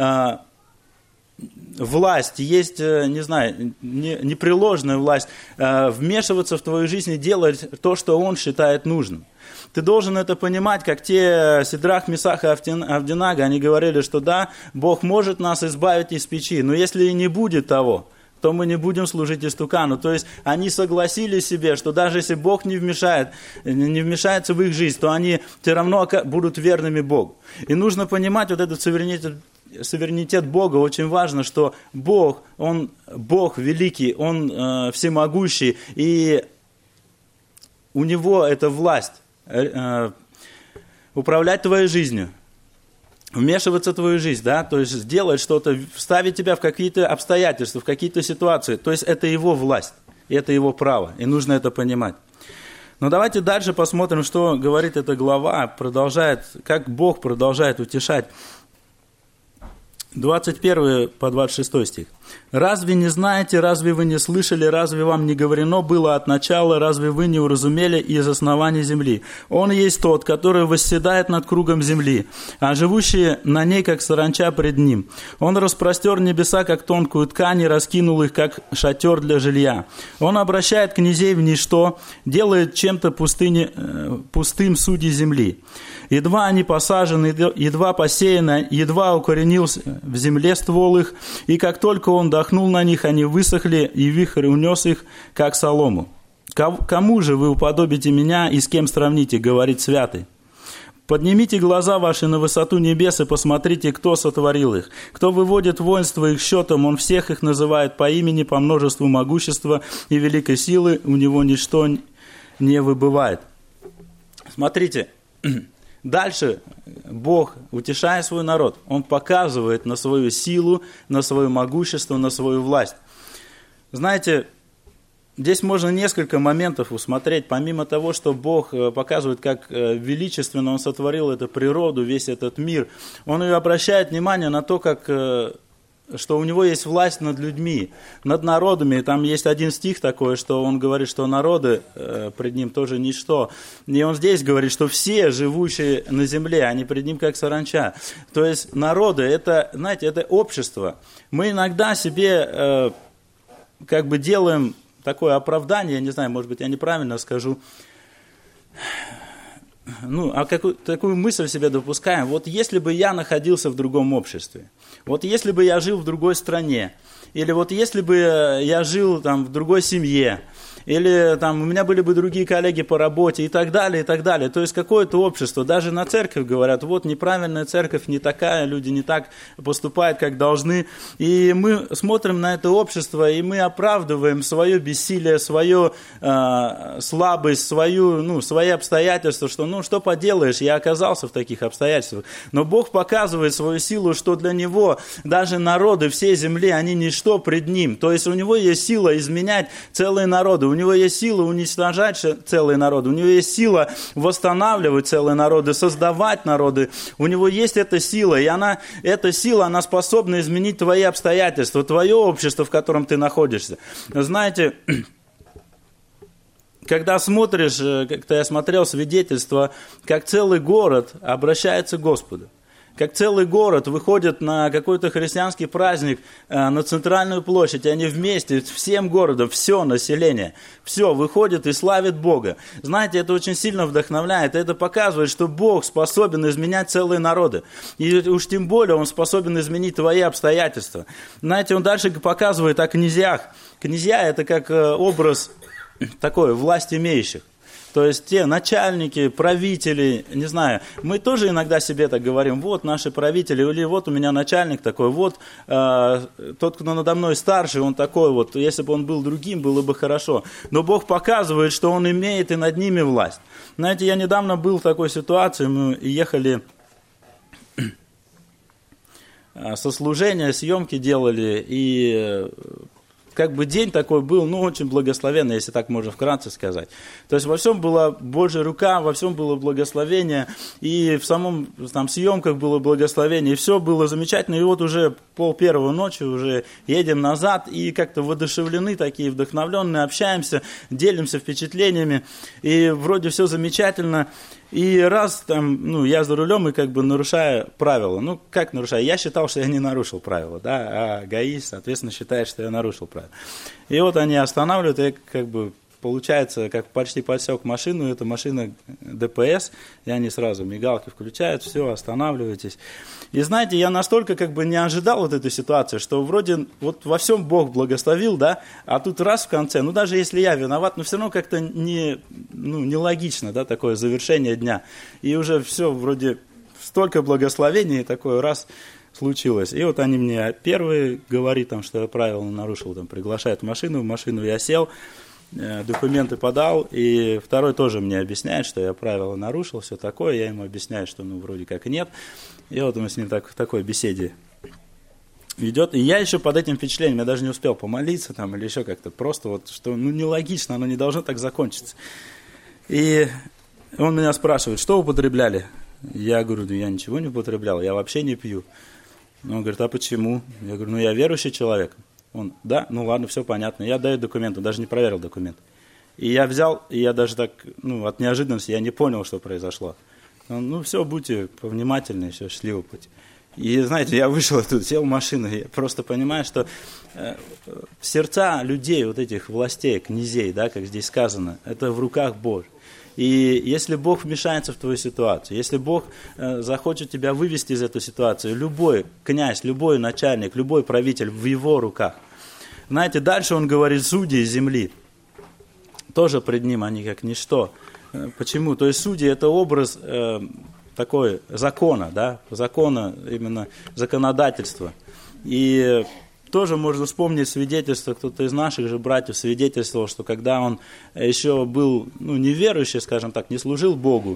власть, есть, не знаю, непреложная власть вмешиваться в твою жизнь и делать то, что Он считает нужным. Ты должен это понимать, как те Сидрах, Месах и Авдинага, они говорили, что да, Бог может нас избавить из печи, но если и не будет того, то мы не будем служить истукану. То есть они согласились себе, что даже если Бог не вмешается в их жизнь, то они все равно будут верными Богу. И нужно понимать вот этот суверенитет Бога. Очень важно, что Бог, Он Бог великий, Он всемогущий, и у Него эта власть управлять твоей жизнью, вмешиваться в твою жизнь, да, то есть сделать что-то, вставить тебя в какие-то обстоятельства, в какие-то ситуации. То есть это Его власть, и это Его право, и нужно это понимать. Но давайте дальше посмотрим, что говорит эта глава, как Бог продолжает утешать. 21 по 26 стих. «Разве не знаете, разве вы не слышали, разве вам не говорено было от начала, разве вы не уразумели из основания земли? Он есть тот, который восседает над кругом земли, а живущие на ней, как саранча пред ним. Он распростер небеса, как тонкую ткань, и раскинул их, как шатер для жилья. Он обращает князей в ничто, делает чем-то пустым судьи земли. Едва они посажены, едва посеяны, едва укоренился в земле ствол их, и как только он дохнул на них, они высохли, и вихрь унес их, как солому. Кому же вы уподобите меня, и с кем сравните, говорит святый? Поднимите глаза ваши на высоту небес и посмотрите, кто сотворил их. Кто выводит воинство их счетом, он всех их называет по имени, по множеству могущества и великой силы, у него ничто не выбывает». Смотрите, дальше Бог, утешая свой народ, Он показывает на свою силу, на свое могущество, на свою власть. Знаете, здесь можно несколько моментов усмотреть, помимо того, что Бог показывает, как величественно Он сотворил эту природу, весь этот мир, Он и обращает внимание на то, как, что у Него есть власть над людьми, над народами. Там есть один стих такой, что Он говорит, что народы пред Ним тоже ничто. И Он здесь говорит, что все живущие на земле, они пред Ним как саранча. То есть народы, это, знаете, это общество. Мы иногда себе как бы делаем такое оправдание, я не знаю, может быть, я неправильно скажу, такую мысль себе допускаем. Вот если бы я находился в другом обществе, вот если бы я жил в другой стране, или вот если бы я жил там в другой семье, или там у меня были бы другие коллеги по работе и так далее, и так далее. То есть какое-то общество, даже на церковь говорят, вот неправильная церковь не такая, люди не так поступают, как должны. И мы смотрим на это общество, и мы оправдываем свое бессилие, свою слабость, свои обстоятельства, что что поделаешь, я оказался в таких обстоятельствах. Но Бог показывает свою силу, что для Него даже народы всей земли, они ничто пред Ним. То есть у Него есть сила изменять целые народы. У него есть сила уничтожать целые народы, у него есть сила восстанавливать целые народы, создавать народы. У него есть эта сила, и эта сила, она способна изменить твои обстоятельства, твое общество, в котором ты находишься. Знаете, когда смотришь, как-то я смотрел свидетельство, как целый город обращается к Господу. Как целый город выходит на какой-то христианский праздник на центральную площадь, и они вместе, всем городом, все население, все выходит и славит Бога. Знаете, это очень сильно вдохновляет, это показывает, что Бог способен изменять целые народы. И уж тем более Он способен изменить твои обстоятельства. Знаете, Он дальше показывает о князьях. Князья – это как образ такой власть имеющих. То есть те начальники, правители, не знаю, мы тоже иногда себе так говорим, вот наши правители, или вот у меня начальник такой, вот тот, кто надо мной старший, он такой вот, если бы он был другим, было бы хорошо. Но Бог показывает, что Он имеет и над ними власть. Знаете, я недавно был в такой ситуации, мы ехали со служения, съемки делали, и как бы день такой был, очень благословенный, если так можно вкратце сказать. То есть во всем была Божья рука, во всем было благословение, и в самом там съемках было благословение, и все было замечательно. И вот уже 1:30 ночи, уже едем назад, и как-то воодушевлены такие, вдохновленные, общаемся, делимся впечатлениями, и вроде все замечательно. И раз там, я за рулем и как бы нарушаю правила. Как нарушаю? Я считал, что я не нарушил правила, да, а ГАИ, соответственно, считает, что я нарушил правила. И вот они останавливают, и как бы получается, как почти подсек машину, это машина ДПС, и они сразу мигалки включают, все, останавливаетесь. И знаете, я настолько как бы не ожидал вот этой ситуации, что вроде вот во всем Бог благословил, да, а тут раз в конце, даже если я виноват, но все равно как-то нелогично, да, такое завершение дня. И уже все, вроде столько благословений, и такое раз случилось. И вот они мне первые говорят, что я правила нарушил, приглашают в машину я сел, документы подал, и второй тоже мне объясняет, что я правила нарушил, все такое, я ему объясняю, что вроде как нет. И вот мы с ним в такой беседе идет, и я еще под этим впечатлением, я даже не успел помолиться или еще как-то, просто вот, что нелогично, оно не должно так закончиться. И он меня спрашивает, что употребляли? Я говорю, я ничего не употреблял, я вообще не пью. Он говорит, а почему? Я говорю, я верующий человек. Он, да, ладно, все понятно. Я даю документы, даже не проверил документ. И я взял, и я даже так, от неожиданности, я не понял, что произошло. Он, все, будьте повнимательны, все, счастливого пути. И, знаете, я вышел оттуда, сел в машину, и я просто понимаю, что сердца людей, вот этих властей, князей, да, как здесь сказано, это в руках Божьих. И если Бог вмешается в твою ситуацию, если Бог захочет тебя вывести из этой ситуации, любой князь, любой начальник, любой правитель в его руках. Знаете, дальше он говорит, судьи земли, тоже пред ним они как ничто. Почему? То есть судьи – это образ такой закона, да, закона, именно законодательства. И тоже можно вспомнить свидетельство, кто-то из наших же братьев свидетельствовал, что когда он еще был неверующий, скажем так, не служил Богу,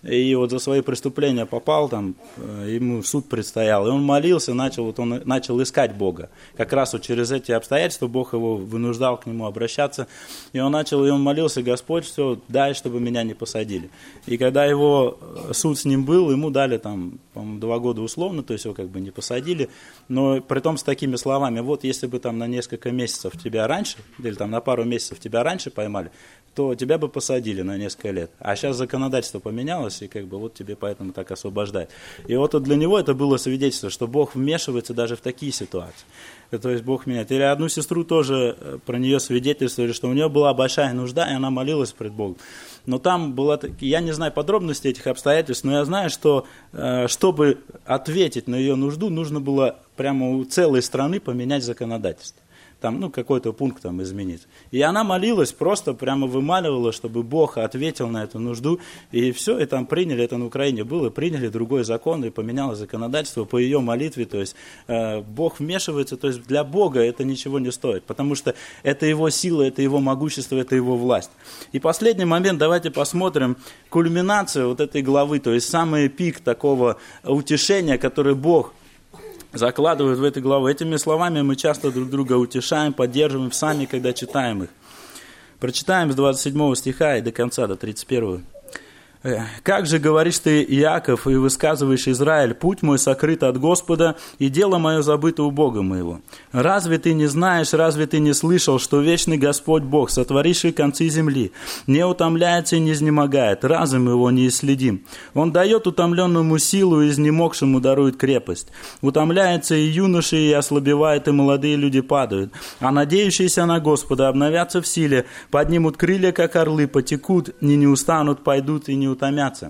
и вот за свои преступления попал там, ему суд предстоял, и он молился, он начал искать Бога. Как раз вот через эти обстоятельства Бог его вынуждал к нему обращаться, и он молился: Господь, все, дай, чтобы меня не посадили. И когда его суд с ним был, ему дали там, по-моему, 2 года условно, то есть его как бы не посадили, но при том с такими словами: вот если бы там на несколько месяцев тебя раньше, или там на пару месяцев тебя раньше поймали, то тебя бы посадили на несколько лет. А сейчас законодательство поменялось, и как бы вот тебе поэтому так освобождают. И вот для него это было свидетельство, что Бог вмешивается даже в такие ситуации. То есть Бог меняет. Или одну сестру тоже про нее свидетельствовали, что у нее была большая нужда, и она молилась пред Богом. Но там было, я не знаю подробностей этих обстоятельств, но я знаю, что чтобы ответить на ее нужду, нужно было прямо у целой страны поменять законодательство. Там, какой-то пункт там изменить. И она молилась, просто прямо вымаливала, чтобы Бог ответил на эту нужду. И все, и там приняли, это на Украине было, приняли другой закон, и поменялось законодательство по ее молитве. То есть Бог вмешивается, то есть для Бога это ничего не стоит, потому что это его сила, это его могущество, это его власть. И последний момент, давайте посмотрим кульминацию вот этой главы, то есть самый пик такого утешения, который Бог закладывают в этой главе. Этими словами мы часто друг друга утешаем, поддерживаем сами, когда читаем их. Прочитаем с 27 стиха и до конца, до 31. «Как же, говоришь ты, Иаков, и высказываешь, Израиль, путь мой сокрыт от Господа, и дело мое забыто у Бога моего? Разве ты не знаешь, разве ты не слышал, что вечный Господь Бог, сотворивший концы земли, не утомляется и не изнемогает, разум его неисследим? Он дает утомленному силу, и изнемогшему дарует крепость. Утомляется и юноши, и ослабевает, и молодые люди падают. А надеющиеся на Господа обновятся в силе, поднимут крылья, как орлы, потекут, и не устанут, пойдут и не утомятся».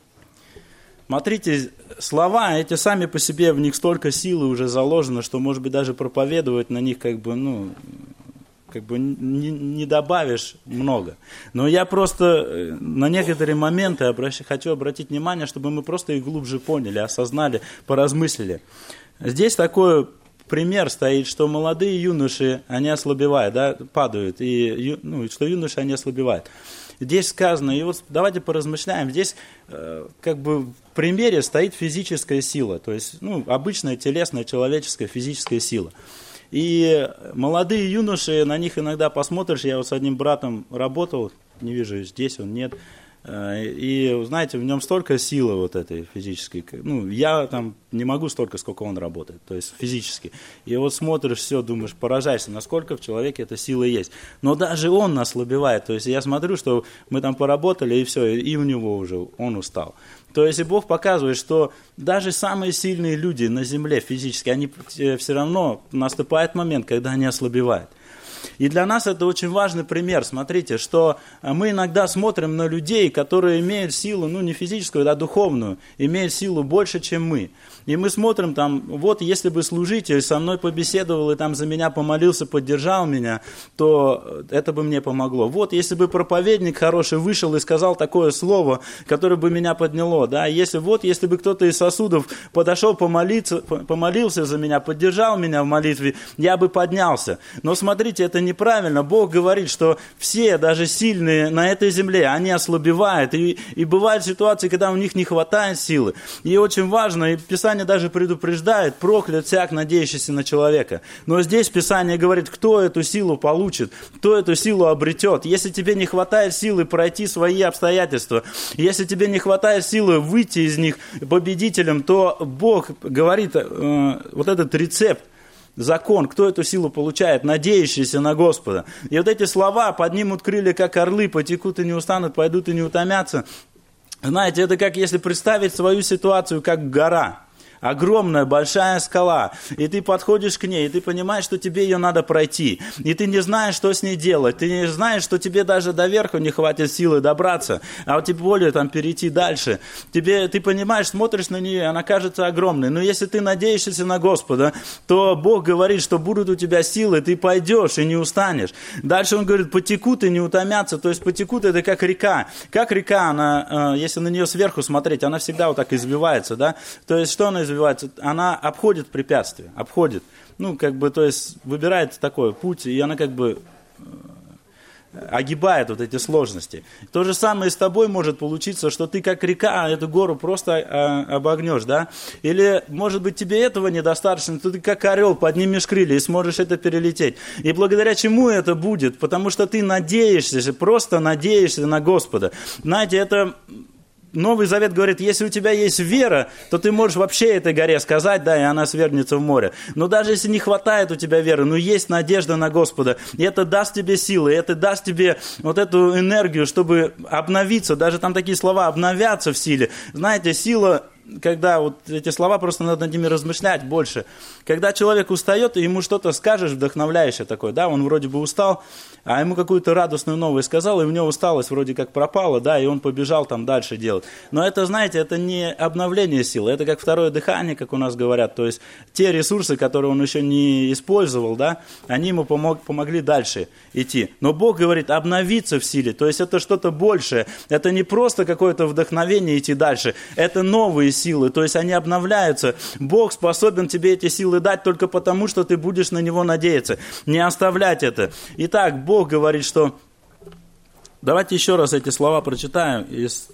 Смотрите, слова эти сами по себе, в них столько силы уже заложено, что, может быть, даже проповедовать на них не добавишь много. Но я просто на некоторые моменты хочу обратить внимание, чтобы мы просто их глубже поняли, осознали, поразмыслили. Здесь такой пример стоит, что молодые юноши, они ослабевают, да, падают, и что юноши, они ослабевают. Здесь сказано, и вот давайте поразмышляем, здесь в примере стоит физическая сила, то есть обычная телесная, человеческая, физическая сила. И молодые юноши, на них иногда посмотришь, я вот с одним братом работал, не вижу, здесь он нет, и, знаете, в нем столько силы вот этой физической, я там не могу столько, сколько он работает, то есть физически. И вот смотришь, все, думаешь, поражаешься, насколько в человеке эта сила есть. Но даже он ослабевает, то есть я смотрю, что мы там поработали, и все, и у него уже, он устал. То есть и Бог показывает, что даже самые сильные люди на земле физически, они все равно, наступает момент, когда они ослабевают. И для нас это очень важный пример. Смотрите, что мы иногда смотрим на людей, которые имеют силу, не физическую, а духовную, имеют силу больше, чем мы. И мы смотрим вот если бы служитель со мной побеседовал и за меня помолился, поддержал меня, то это бы мне помогло. Вот если бы проповедник хороший вышел и сказал такое слово, которое бы меня подняло, да, если бы кто-то из сосудов подошел помолился за меня, поддержал меня в молитве, я бы поднялся. Но смотрите, это неправильно. Бог говорит, что все, даже сильные на этой земле, они ослабевают. И бывают ситуации, когда у них не хватает силы. И очень важно, и Писание даже предупреждает: проклят всяк, надеющийся на человека. Но здесь Писание говорит, кто эту силу получит, кто эту силу обретет. Если тебе не хватает силы пройти свои обстоятельства, если тебе не хватает силы выйти из них победителем, то Бог говорит вот этот рецепт, закон, кто эту силу получает? Надеющиеся на Господа. И вот эти слова: поднимут крылья, как орлы, потекут и не устанут, пойдут и не утомятся. Знаете, это как если представить свою ситуацию как гора. Огромная, большая скала, и ты подходишь к ней, и ты понимаешь, что тебе ее надо пройти, и ты не знаешь, что с ней делать, ты не знаешь, что тебе даже до верху не хватит силы добраться, а вот тем более перейти дальше. Ты понимаешь, смотришь на нее, она кажется огромной, но если ты надеешься на Господа, то Бог говорит, что будут у тебя силы, ты пойдешь и не устанешь. Дальше Он говорит, потекут и не утомятся, то есть потекут — это как река. Как река, она, если на нее сверху смотреть, она всегда вот так извивается, да, то есть что она извивается? Она обходит препятствия, обходит, то есть выбирает такой путь, и она огибает вот эти сложности. То же самое с тобой может получиться, что ты как река эту гору просто обогнешь, да? Или, может быть, тебе этого недостаточно, то ты как орел поднимешь крылья и сможешь это перелететь. И благодаря чему это будет? Потому что ты надеешься, просто надеешься на Господа. Знаете, это... Новый Завет говорит, если у тебя есть вера, то ты можешь вообще этой горе сказать, да, и она свергнется в море. Но даже если не хватает у тебя веры, но есть надежда на Господа, и это даст тебе силы, и это даст тебе вот эту энергию, чтобы обновиться, даже там такие слова, обновяться в силе. Знаете, сила... Когда вот эти слова, просто надо над ними размышлять больше. Когда человек устает, и ему что-то скажешь вдохновляющее такое, да, он вроде бы устал, а ему какую-то радостную новость сказал, и у него усталость вроде как пропала, да, и он побежал там дальше делать. Но это, знаете, это не обновление силы, это как второе дыхание, как у нас говорят, то есть те ресурсы, которые он еще не использовал, да, они ему помогли дальше идти. Но Бог говорит обновиться в силе, то есть это что-то большее, это не просто какое-то вдохновение идти дальше, это новые силы, то есть они обновляются. Бог способен тебе эти силы дать только потому, что ты будешь на Него надеяться, не оставлять это. Итак, Бог говорит, что... Давайте еще раз эти слова прочитаем из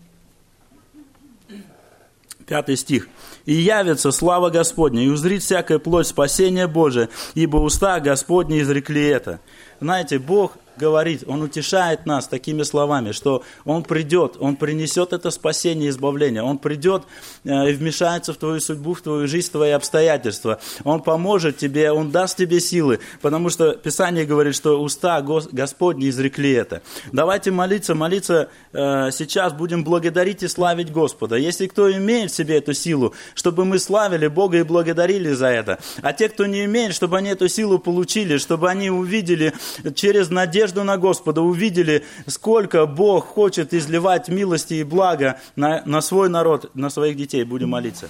5 стих. «И явится слава Господня, и узрит всякая плоть спасение Божие, ибо уста Господни изрекли это». Знаете, Бог говорит, Он утешает нас такими словами, что Он придет, Он принесет это спасение и избавление, Он придет и вмешается в твою судьбу, в твою жизнь, в твои обстоятельства, Он поможет тебе, Он даст тебе силы, потому что Писание говорит, что уста Господни изрекли это. Давайте молиться сейчас, будем благодарить и славить Господа. Если кто имеет в себе эту силу, чтобы мы славили Бога и благодарили за это, а те, кто не имеет, чтобы они эту силу получили, чтобы они увидели через надежду на Господа, увидели, сколько Бог хочет изливать милости и блага на свой народ, на своих детей. Будем молиться.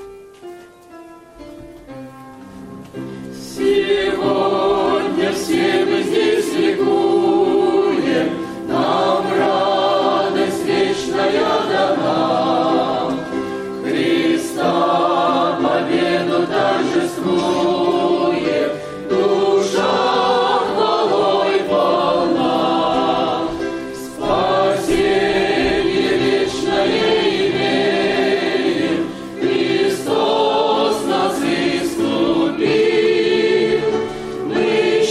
Сегодня все мы здесь ликуем, нам радость вечная дана. Христа победу торжествует, душа хвалой полна. Спасение вечное имеем, Христос нас искупил. Мы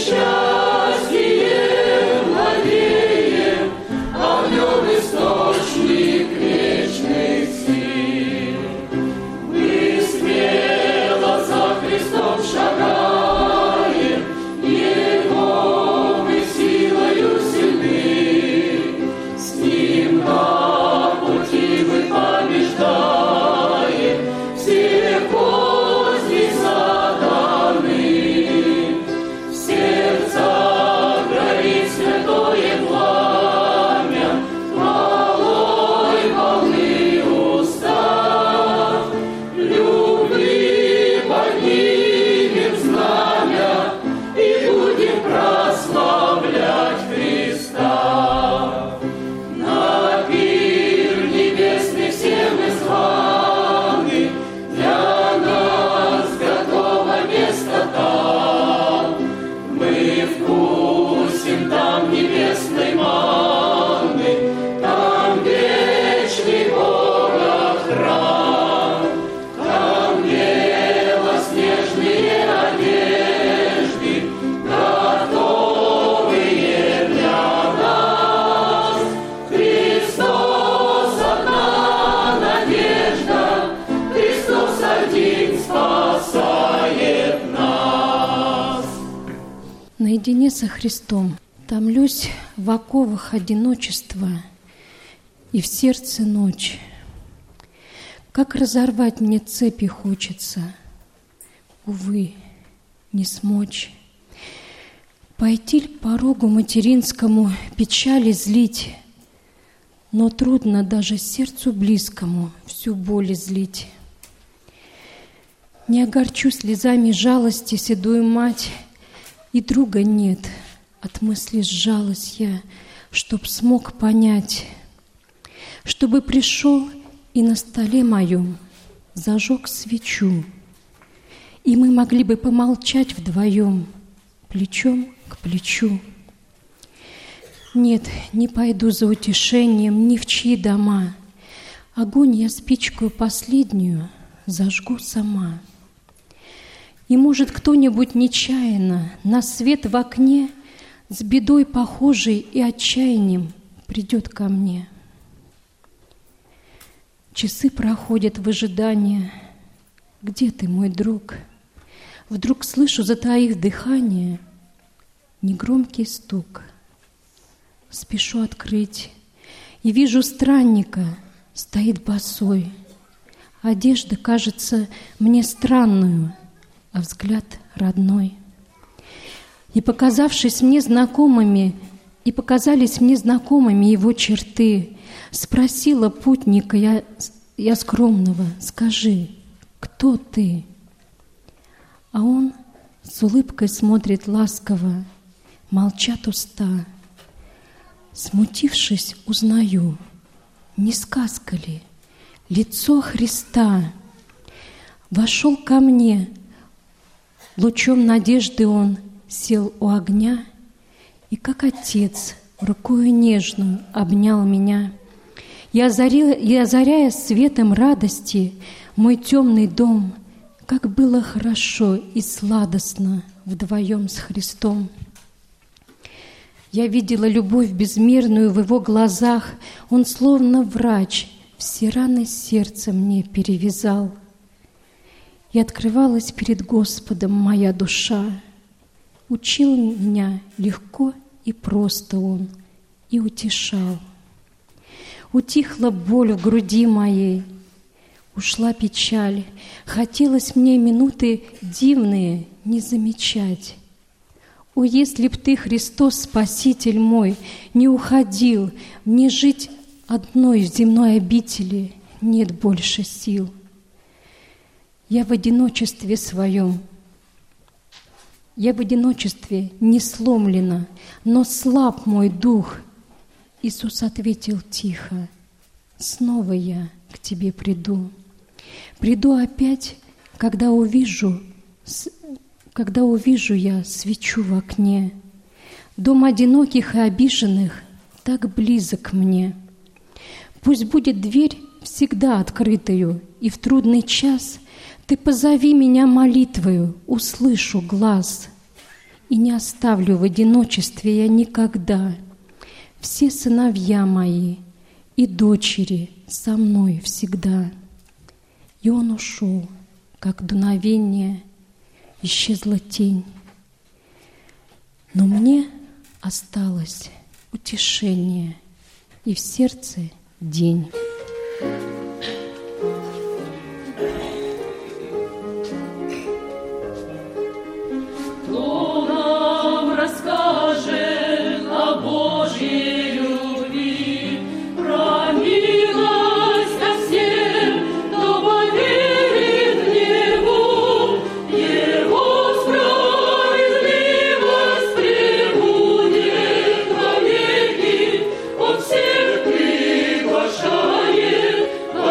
счастьем владеем, а в нем источник вечных сил. Мы смело за Христом шагаем, Его мы силою сильны. С Ним на пути мы побеждаем все козни сатаны. В сердцах горит святое пламя, хвалой волны устав. Любви поднимем знамя и будем прославлять Христа. На пир небесный все мы званы, для нас готово место там. Мы вкусим там небесной манны, там вечный Бога храм, там белоснежные одежды, готовые для нас. Христос одна надежда, Христос один спасает нас. Наедине со Христом томлюсь в оковах одиночества, и в сердце ночь. Как разорвать мне цепи хочется, увы, не смочь. Пойти к порогу материнскому, печали злить, но трудно даже сердцу близкому всю боль излить. Не огорчу слезами жалости седую мать, и друга нет, от мысли сжалась я, чтоб смог понять, чтобы пришел и на столе моем зажег свечу, и мы могли бы помолчать вдвоем, плечом к плечу. Нет, не пойду за утешением ни в чьи дома. Огонь я спичкою последнюю зажгу сама. И, может, кто-нибудь нечаянно на свет в окне с бедой похожей и отчаянием придет ко мне. Часы проходят в ожидании. Где ты, мой друг? Вдруг слышу, затаив дыхание, негромкий стук. Спешу открыть, и вижу странника, стоит босой. Одежда кажется мне странную, а взгляд родной. И показались мне знакомыми его черты. Спросила путника я скромного: скажи, кто ты? А он с улыбкой смотрит ласково, молчат уста. Смутившись, узнаю, не сказка ли, лицо Христа. Вошел ко мне, лучом надежды он сел у огня, и, как отец, рукою нежную обнял меня. И озаряя светом радости мой темный дом, как было хорошо и сладостно вдвоем с Христом. Я видела любовь безмерную в его глазах, он словно врач все раны сердца мне перевязал. И открывалась перед Господом моя душа. Учил меня легко и просто он, и утешал. Утихла боль в груди моей, ушла печаль. Хотелось мне минуты дивные не замечать. О, если б ты, Христос, Спаситель мой, не уходил, мне жить одной в земной обители нет больше сил. Я в одиночестве своем, я в одиночестве не сломлена, но слаб мой дух. Иисус ответил тихо: снова я к тебе приду. Приду опять, когда увижу я свечу в окне. Дом одиноких и обиженных так близок мне. Пусть будет дверь всегда открытою, и в трудный час ты позови меня молитвою, услышу глаз. И не оставлю в одиночестве я никогда. Все сыновья мои и дочери со мной всегда. И он ушел, как дуновение, исчезла тень. Но мне осталось утешение, и в сердце день. Кто нам расскажет о Божьей любви, про милость ко всем, кто поверит в Него, Его справедливость пребудет вовеки, Он всех приглашает.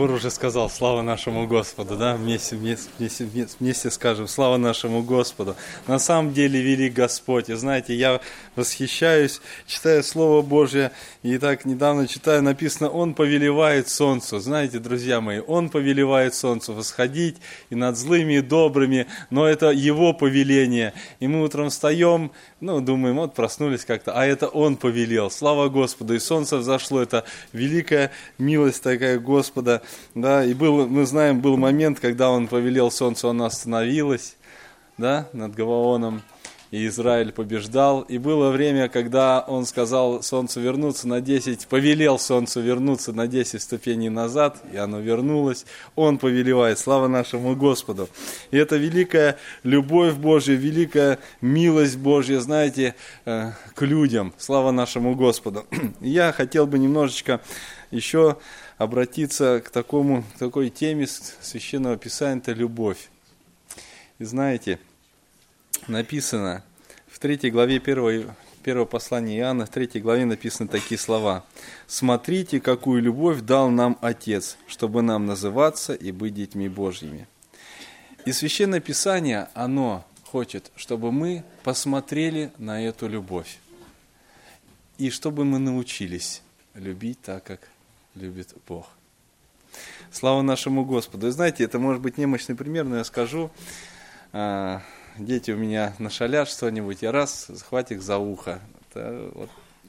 хор уже сказал, слава нашему Господу, да, вместе скажем, слава нашему Господу. На самом деле велик Господь, и знаете, я восхищаюсь, читая Слово Божье, и так недавно читаю, написано, Он повелевает солнцу, знаете, друзья мои, Он повелевает солнцу восходить и над злыми, и добрыми, но это Его повеление, и мы утром встаем, думаем, вот проснулись как-то, а это Он повелел, слава Господу, и солнце взошло, это великая милость такая Господа, да, и мы знаем, был момент, когда Он повелел солнцу, оно остановилось, да, над Гаваоном, и Израиль побеждал, и было время, когда Он сказал солнцу вернуться на 10, повелел солнцу вернуться на 10 ступеней назад, и оно вернулось, Он повелевает, слава нашему Господу. И это великая любовь Божья, великая милость Божья, знаете, к людям, слава нашему Господу. И я хотел бы немножечко еще обратиться к такой теме Священного Писания, это любовь. И знаете, написано в 3 главе 1 послания Иоанна, в 3 главе написаны такие слова. «Смотрите, какую любовь дал нам Отец, чтобы нам называться и быть детьми Божьими». И Священное Писание, оно хочет, чтобы мы посмотрели на эту любовь. И чтобы мы научились любить так, как любит Бог. Слава нашему Господу. И знаете, это может быть немощный пример, но я скажу, дети у меня нашалят что-нибудь, я раз, захват их за ухо, вот,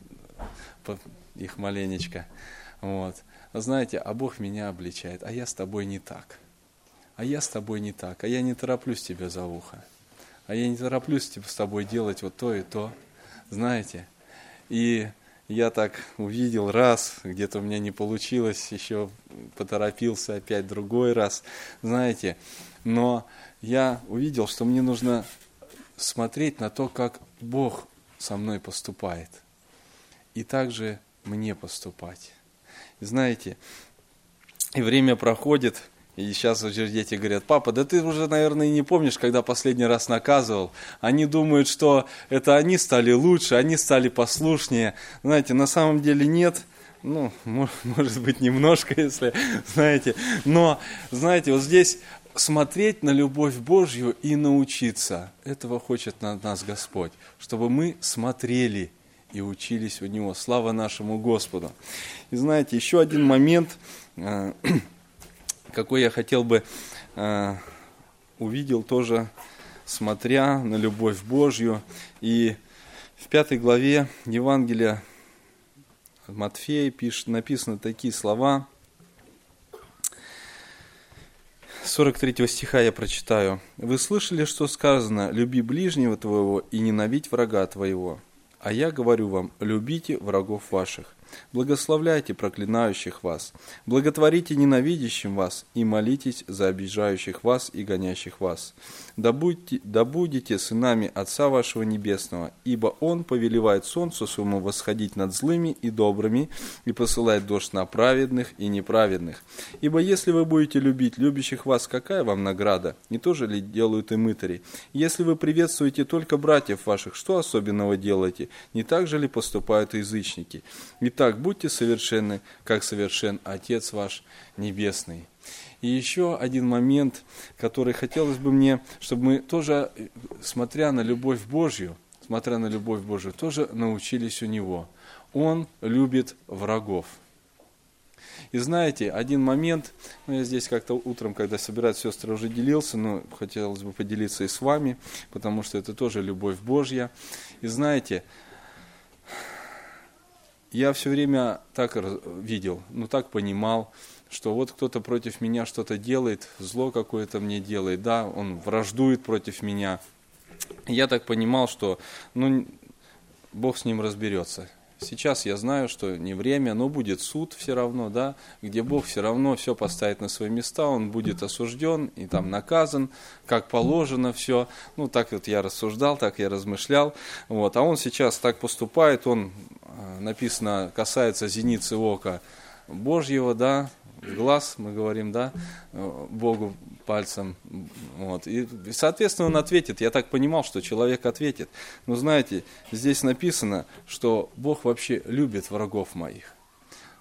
их маленечко. Вот. Знаете, а Бог меня обличает, а я с тобой не так. А я с тобой не так, а я не тороплюсь тебя за ухо. А я не тороплюсь с тобой делать вот то и то. Знаете, и я так увидел раз, где-то у меня не получилось, еще поторопился опять другой раз, знаете, но я увидел, что мне нужно смотреть на то, как Бог со мной поступает, и также мне поступать. И знаете, и время проходит, и сейчас уже дети говорят, папа, да ты уже, наверное, не помнишь, когда последний раз наказывал. Они думают, что это они стали лучше, они стали послушнее. Знаете, на самом деле нет. Может быть, немножко, если, знаете. Но, знаете, вот здесь смотреть на любовь Божью и научиться. Этого хочет от нас Господь. Чтобы мы смотрели и учились у Него. Слава нашему Господу. И знаете, еще один момент, какой я хотел бы увидел тоже, смотря на любовь Божью. И в 5 главе Евангелия от Матфея написаны такие слова. 43 стиха я прочитаю. «Вы слышали, что сказано, люби ближнего твоего и ненавидь врага твоего. А я говорю вам, любите врагов ваших. Благословляйте проклинающих вас, благотворите ненавидящим вас и молитесь за обижающих вас и гонящих вас. Да будете сынами Отца вашего Небесного, ибо Он повелевает солнцу своему восходить над злыми и добрыми и посылает дождь на праведных и неправедных. Ибо если вы будете любить любящих вас, какая вам награда? Не то же ли делают и мытари? Если вы приветствуете только братьев ваших, что особенного делаете? Не так же ли поступают язычники? Итак, будьте совершенны, как совершен Отец ваш Небесный». И еще один момент, который хотелось бы мне, чтобы мы тоже, смотря на любовь Божью, тоже научились у Него. Он любит врагов. И знаете, один момент, я здесь как-то утром, когда собирают сестры, уже делился, но хотелось бы поделиться и с вами, потому что это тоже любовь Божья. И знаете, я все время так видел, так понимал, что вот кто-то против меня что-то делает, зло какое-то мне делает, да, он враждует против меня. Я так понимал, что Бог с ним разберется. Сейчас я знаю, что не время, но будет суд все равно, да, где Бог все равно все поставит на свои места, он будет осужден и там наказан, как положено все. Так вот я рассуждал, так я размышлял. Вот. А он сейчас так поступает, он, написано, касается зеницы ока Божьего, да, глаз, мы говорим, да, Богу пальцем. Вот. И, соответственно, он ответит. Я так понимал, что человек ответит. Но знаете, здесь написано, что Бог вообще любит врагов моих.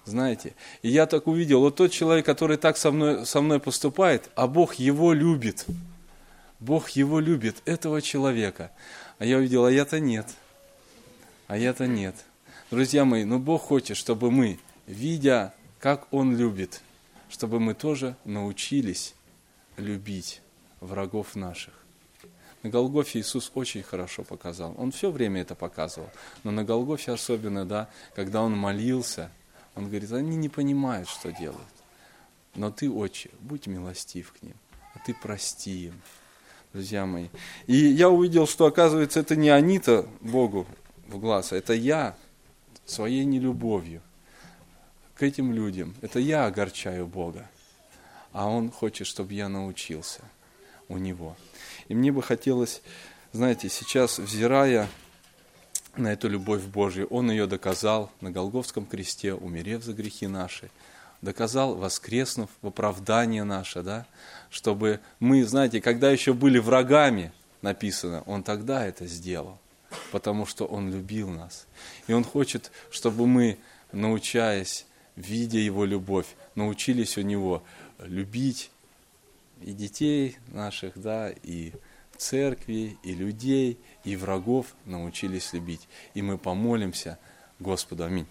Знаете, и я так увидел, вот тот человек, который так со мной поступает, а Бог его любит. Бог его любит, этого человека. А я увидел, а я-то нет. А я-то нет. Друзья мои, но Бог хочет, чтобы мы, видя, как Он любит, чтобы мы тоже научились любить врагов наших. На Голгофе Иисус очень хорошо показал. Он все время это показывал. Но на Голгофе особенно, да, когда Он молился, Он говорит, они не понимают, что делают. Но ты, Отче, будь милостив к ним, а ты прости им. Друзья мои. И я увидел, что, оказывается, это не они-то Богу в глаз, а это я своей нелюбовью к этим людям. Это я огорчаю Бога. А Он хочет, чтобы я научился у Него. И мне бы хотелось, знаете, сейчас, взирая на эту любовь Божию, Он ее доказал на Голгофском кресте, умерев за грехи наши, доказал, воскреснув в оправдание наше, да, чтобы мы, знаете, когда еще были врагами, написано, Он тогда это сделал, потому что Он любил нас. И Он хочет, чтобы мы, научаясь, видя Его любовь, научились у Него любить и детей наших, да, и церкви, и людей, и врагов научились любить. И мы помолимся Господу. Аминь.